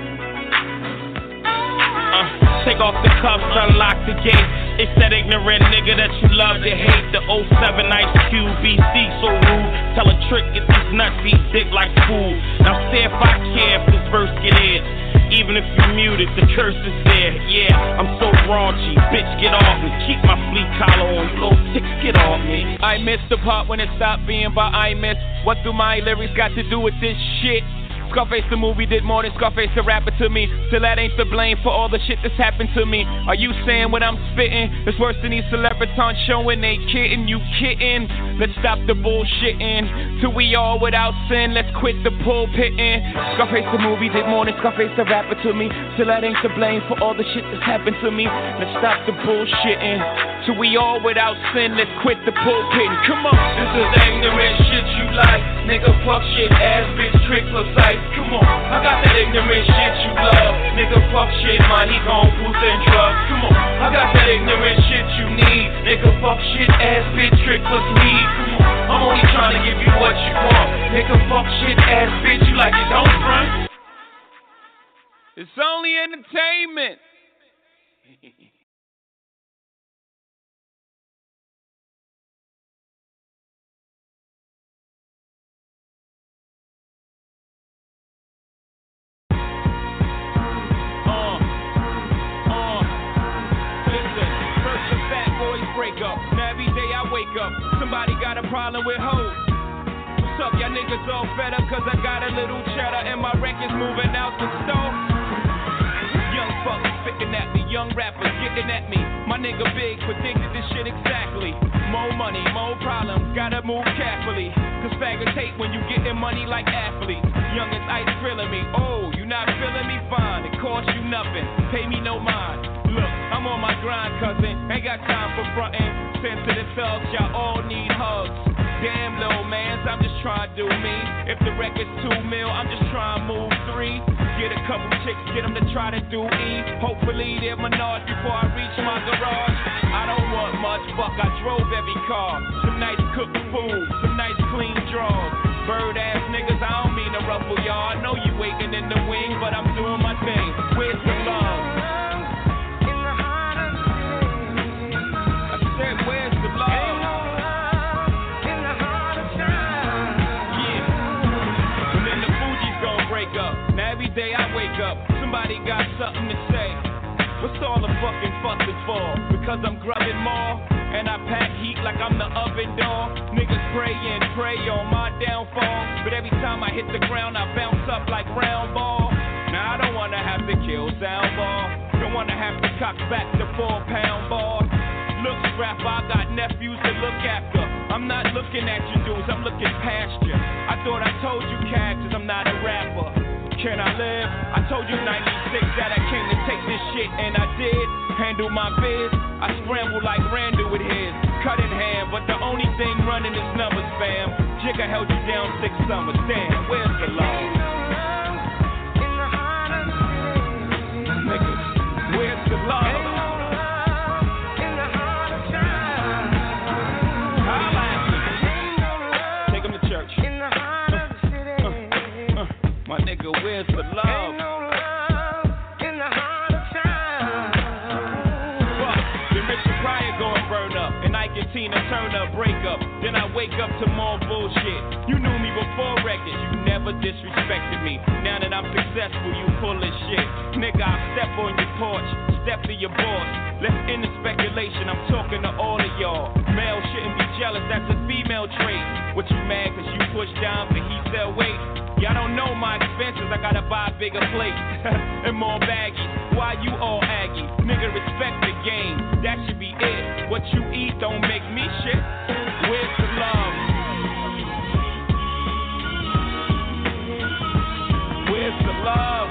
Take off the cuffs, unlock the gate. It's that ignorant nigga that you love to hate. The 07 Ice Cube BC so rude. Tell a trick, get these nuts, eat dick like food. Now say if I care if this verse get in. Even if you muted, the curse is there. Yeah, I'm so raunchy, bitch, get off me. Keep my fleet collar on, you little ticks, get off me. I missed the part when it stopped being by I miss. What do my lyrics got to do with this shit? Scarface the movie did more than Scarface the rapper to me. Still that ain't the blame for all the shit that's happened to me. Are you saying what I'm spitting? It's worse than these celebrities showing they kidding, you kidding? Let's stop the bullshitting. Till we all without sin, let's quit the pulpitting. Scarface the movie did more than Scarface the rapper to me. Still that ain't the blame for all the shit that's happened to me. Let's stop the bullshitting. Till we all without sin, let's quit the pulpitting. Come on. This is ignorant shit you like. Nigga, fuck shit, ass bitch, trick plus ice. Come on, I got that ignorant shit you love. Nigga, fuck shit, money gon' boost and drugs. Come on, I got that ignorant shit you need. Nigga, fuck shit, ass bitch, trick plus weed. Come on, I'm only trying to give you what you want. Nigga, fuck shit, ass bitch, you like it, don't front. It's only entertainment. Somebody got a problem with hoes. What's up, y'all niggas all fed up cause I got a little cheddar and my record's moving out the store. Young fuckers spitting at me, young rappers getting at me. My nigga Big predicted this shit exactly. More money, more problems, gotta move carefully. Cause faggots hate when you getting money like athletes. Young as ice grilling me, oh, you not feeling me? Fine, it costs you nothing, pay me no mind. Look, I'm on my grind, cousin, ain't got time for frontin'. Sensitive thugs, y'all all need hugs. Damn, little mans, I'm just trying to do me. If the record's 2 mil, I'm just trying to move 3. Get a couple chicks, get them to try to do E. Hopefully they're menage before I reach my garage. I don't want much, fuck, I drove every car. Some nice cooked food, some nice clean drawers. Bird ass niggas, I don't mean to ruffle y'all. I know you waiting in the wing, but I'm doing my thing. Where's the love? Where's the love? Ain't no love in the heart of time. Yeah. And then the Fuji's gon' break up. Now every day I wake up, somebody got something to say. What's all the fucking fussing for? Because I'm grubbing more, and I pack heat like I'm the oven door. Niggas pray and pray on my downfall, but every time I hit the ground, I bounce up like round ball. Now I don't wanna have to kill sound ball. Don't wanna have to cock back the 4-pound ball. Look, rapper, I got nephews to look after. I'm not looking at you dudes, I'm looking past you. I thought I told you characters, I'm not a rapper. Can I live? I told you 96 that I came to take this shit, and I did. Handle my biz, I scramble like Randall with his. Cut in hand, but the only thing running is numbers, fam. Jigga held you down 6 summers, damn, where's the love? Niggas, where's the love? My nigga, where's the love? Ain't no love in the heart of time. Tina Turner breakup. Then I wake up to more bullshit. You knew me before records, you never disrespected me. Now that I'm successful, you full of shit. Nigga, I step on your porch, step to your boss. Let's end the speculation, I'm talking to all of y'all. Male shouldn't be jealous, that's a female trait. What you mad cause you push down for he sell weight? Y'all don't know my expenses, I gotta buy bigger plates and more baggies. Why you all aggy? Nigga, respect the game, that should be it. What you eat don't make me shit. Where's the love? Where's the love?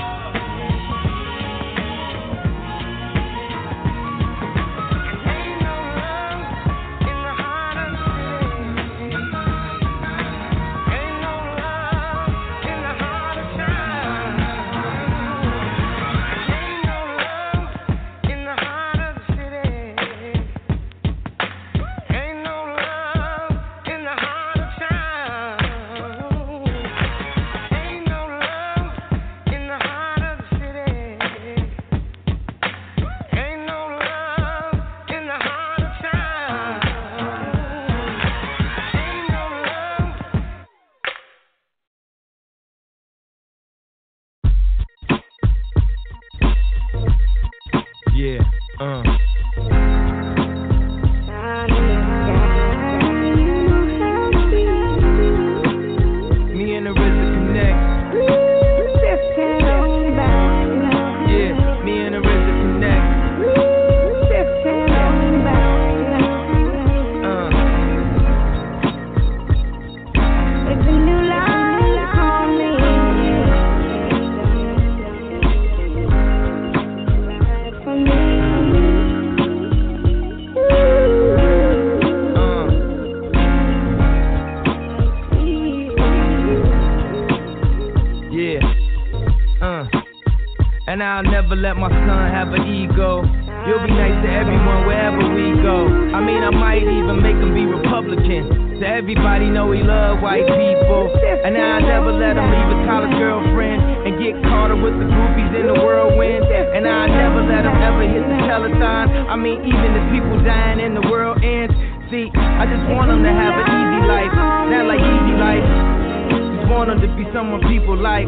And I'll never let my son have an ego. You'll be nice to everyone wherever we go. I mean, I might even make him be Republican. So everybody know he love white people. And I'll never let him leave his college girlfriend and get caught up with the groupies in the whirlwind. And I'll never let him ever hit the telethon. I mean, even if people dying in the world ends. See, I just want him to have an easy life. Not like easy life. Just want him to be someone people like.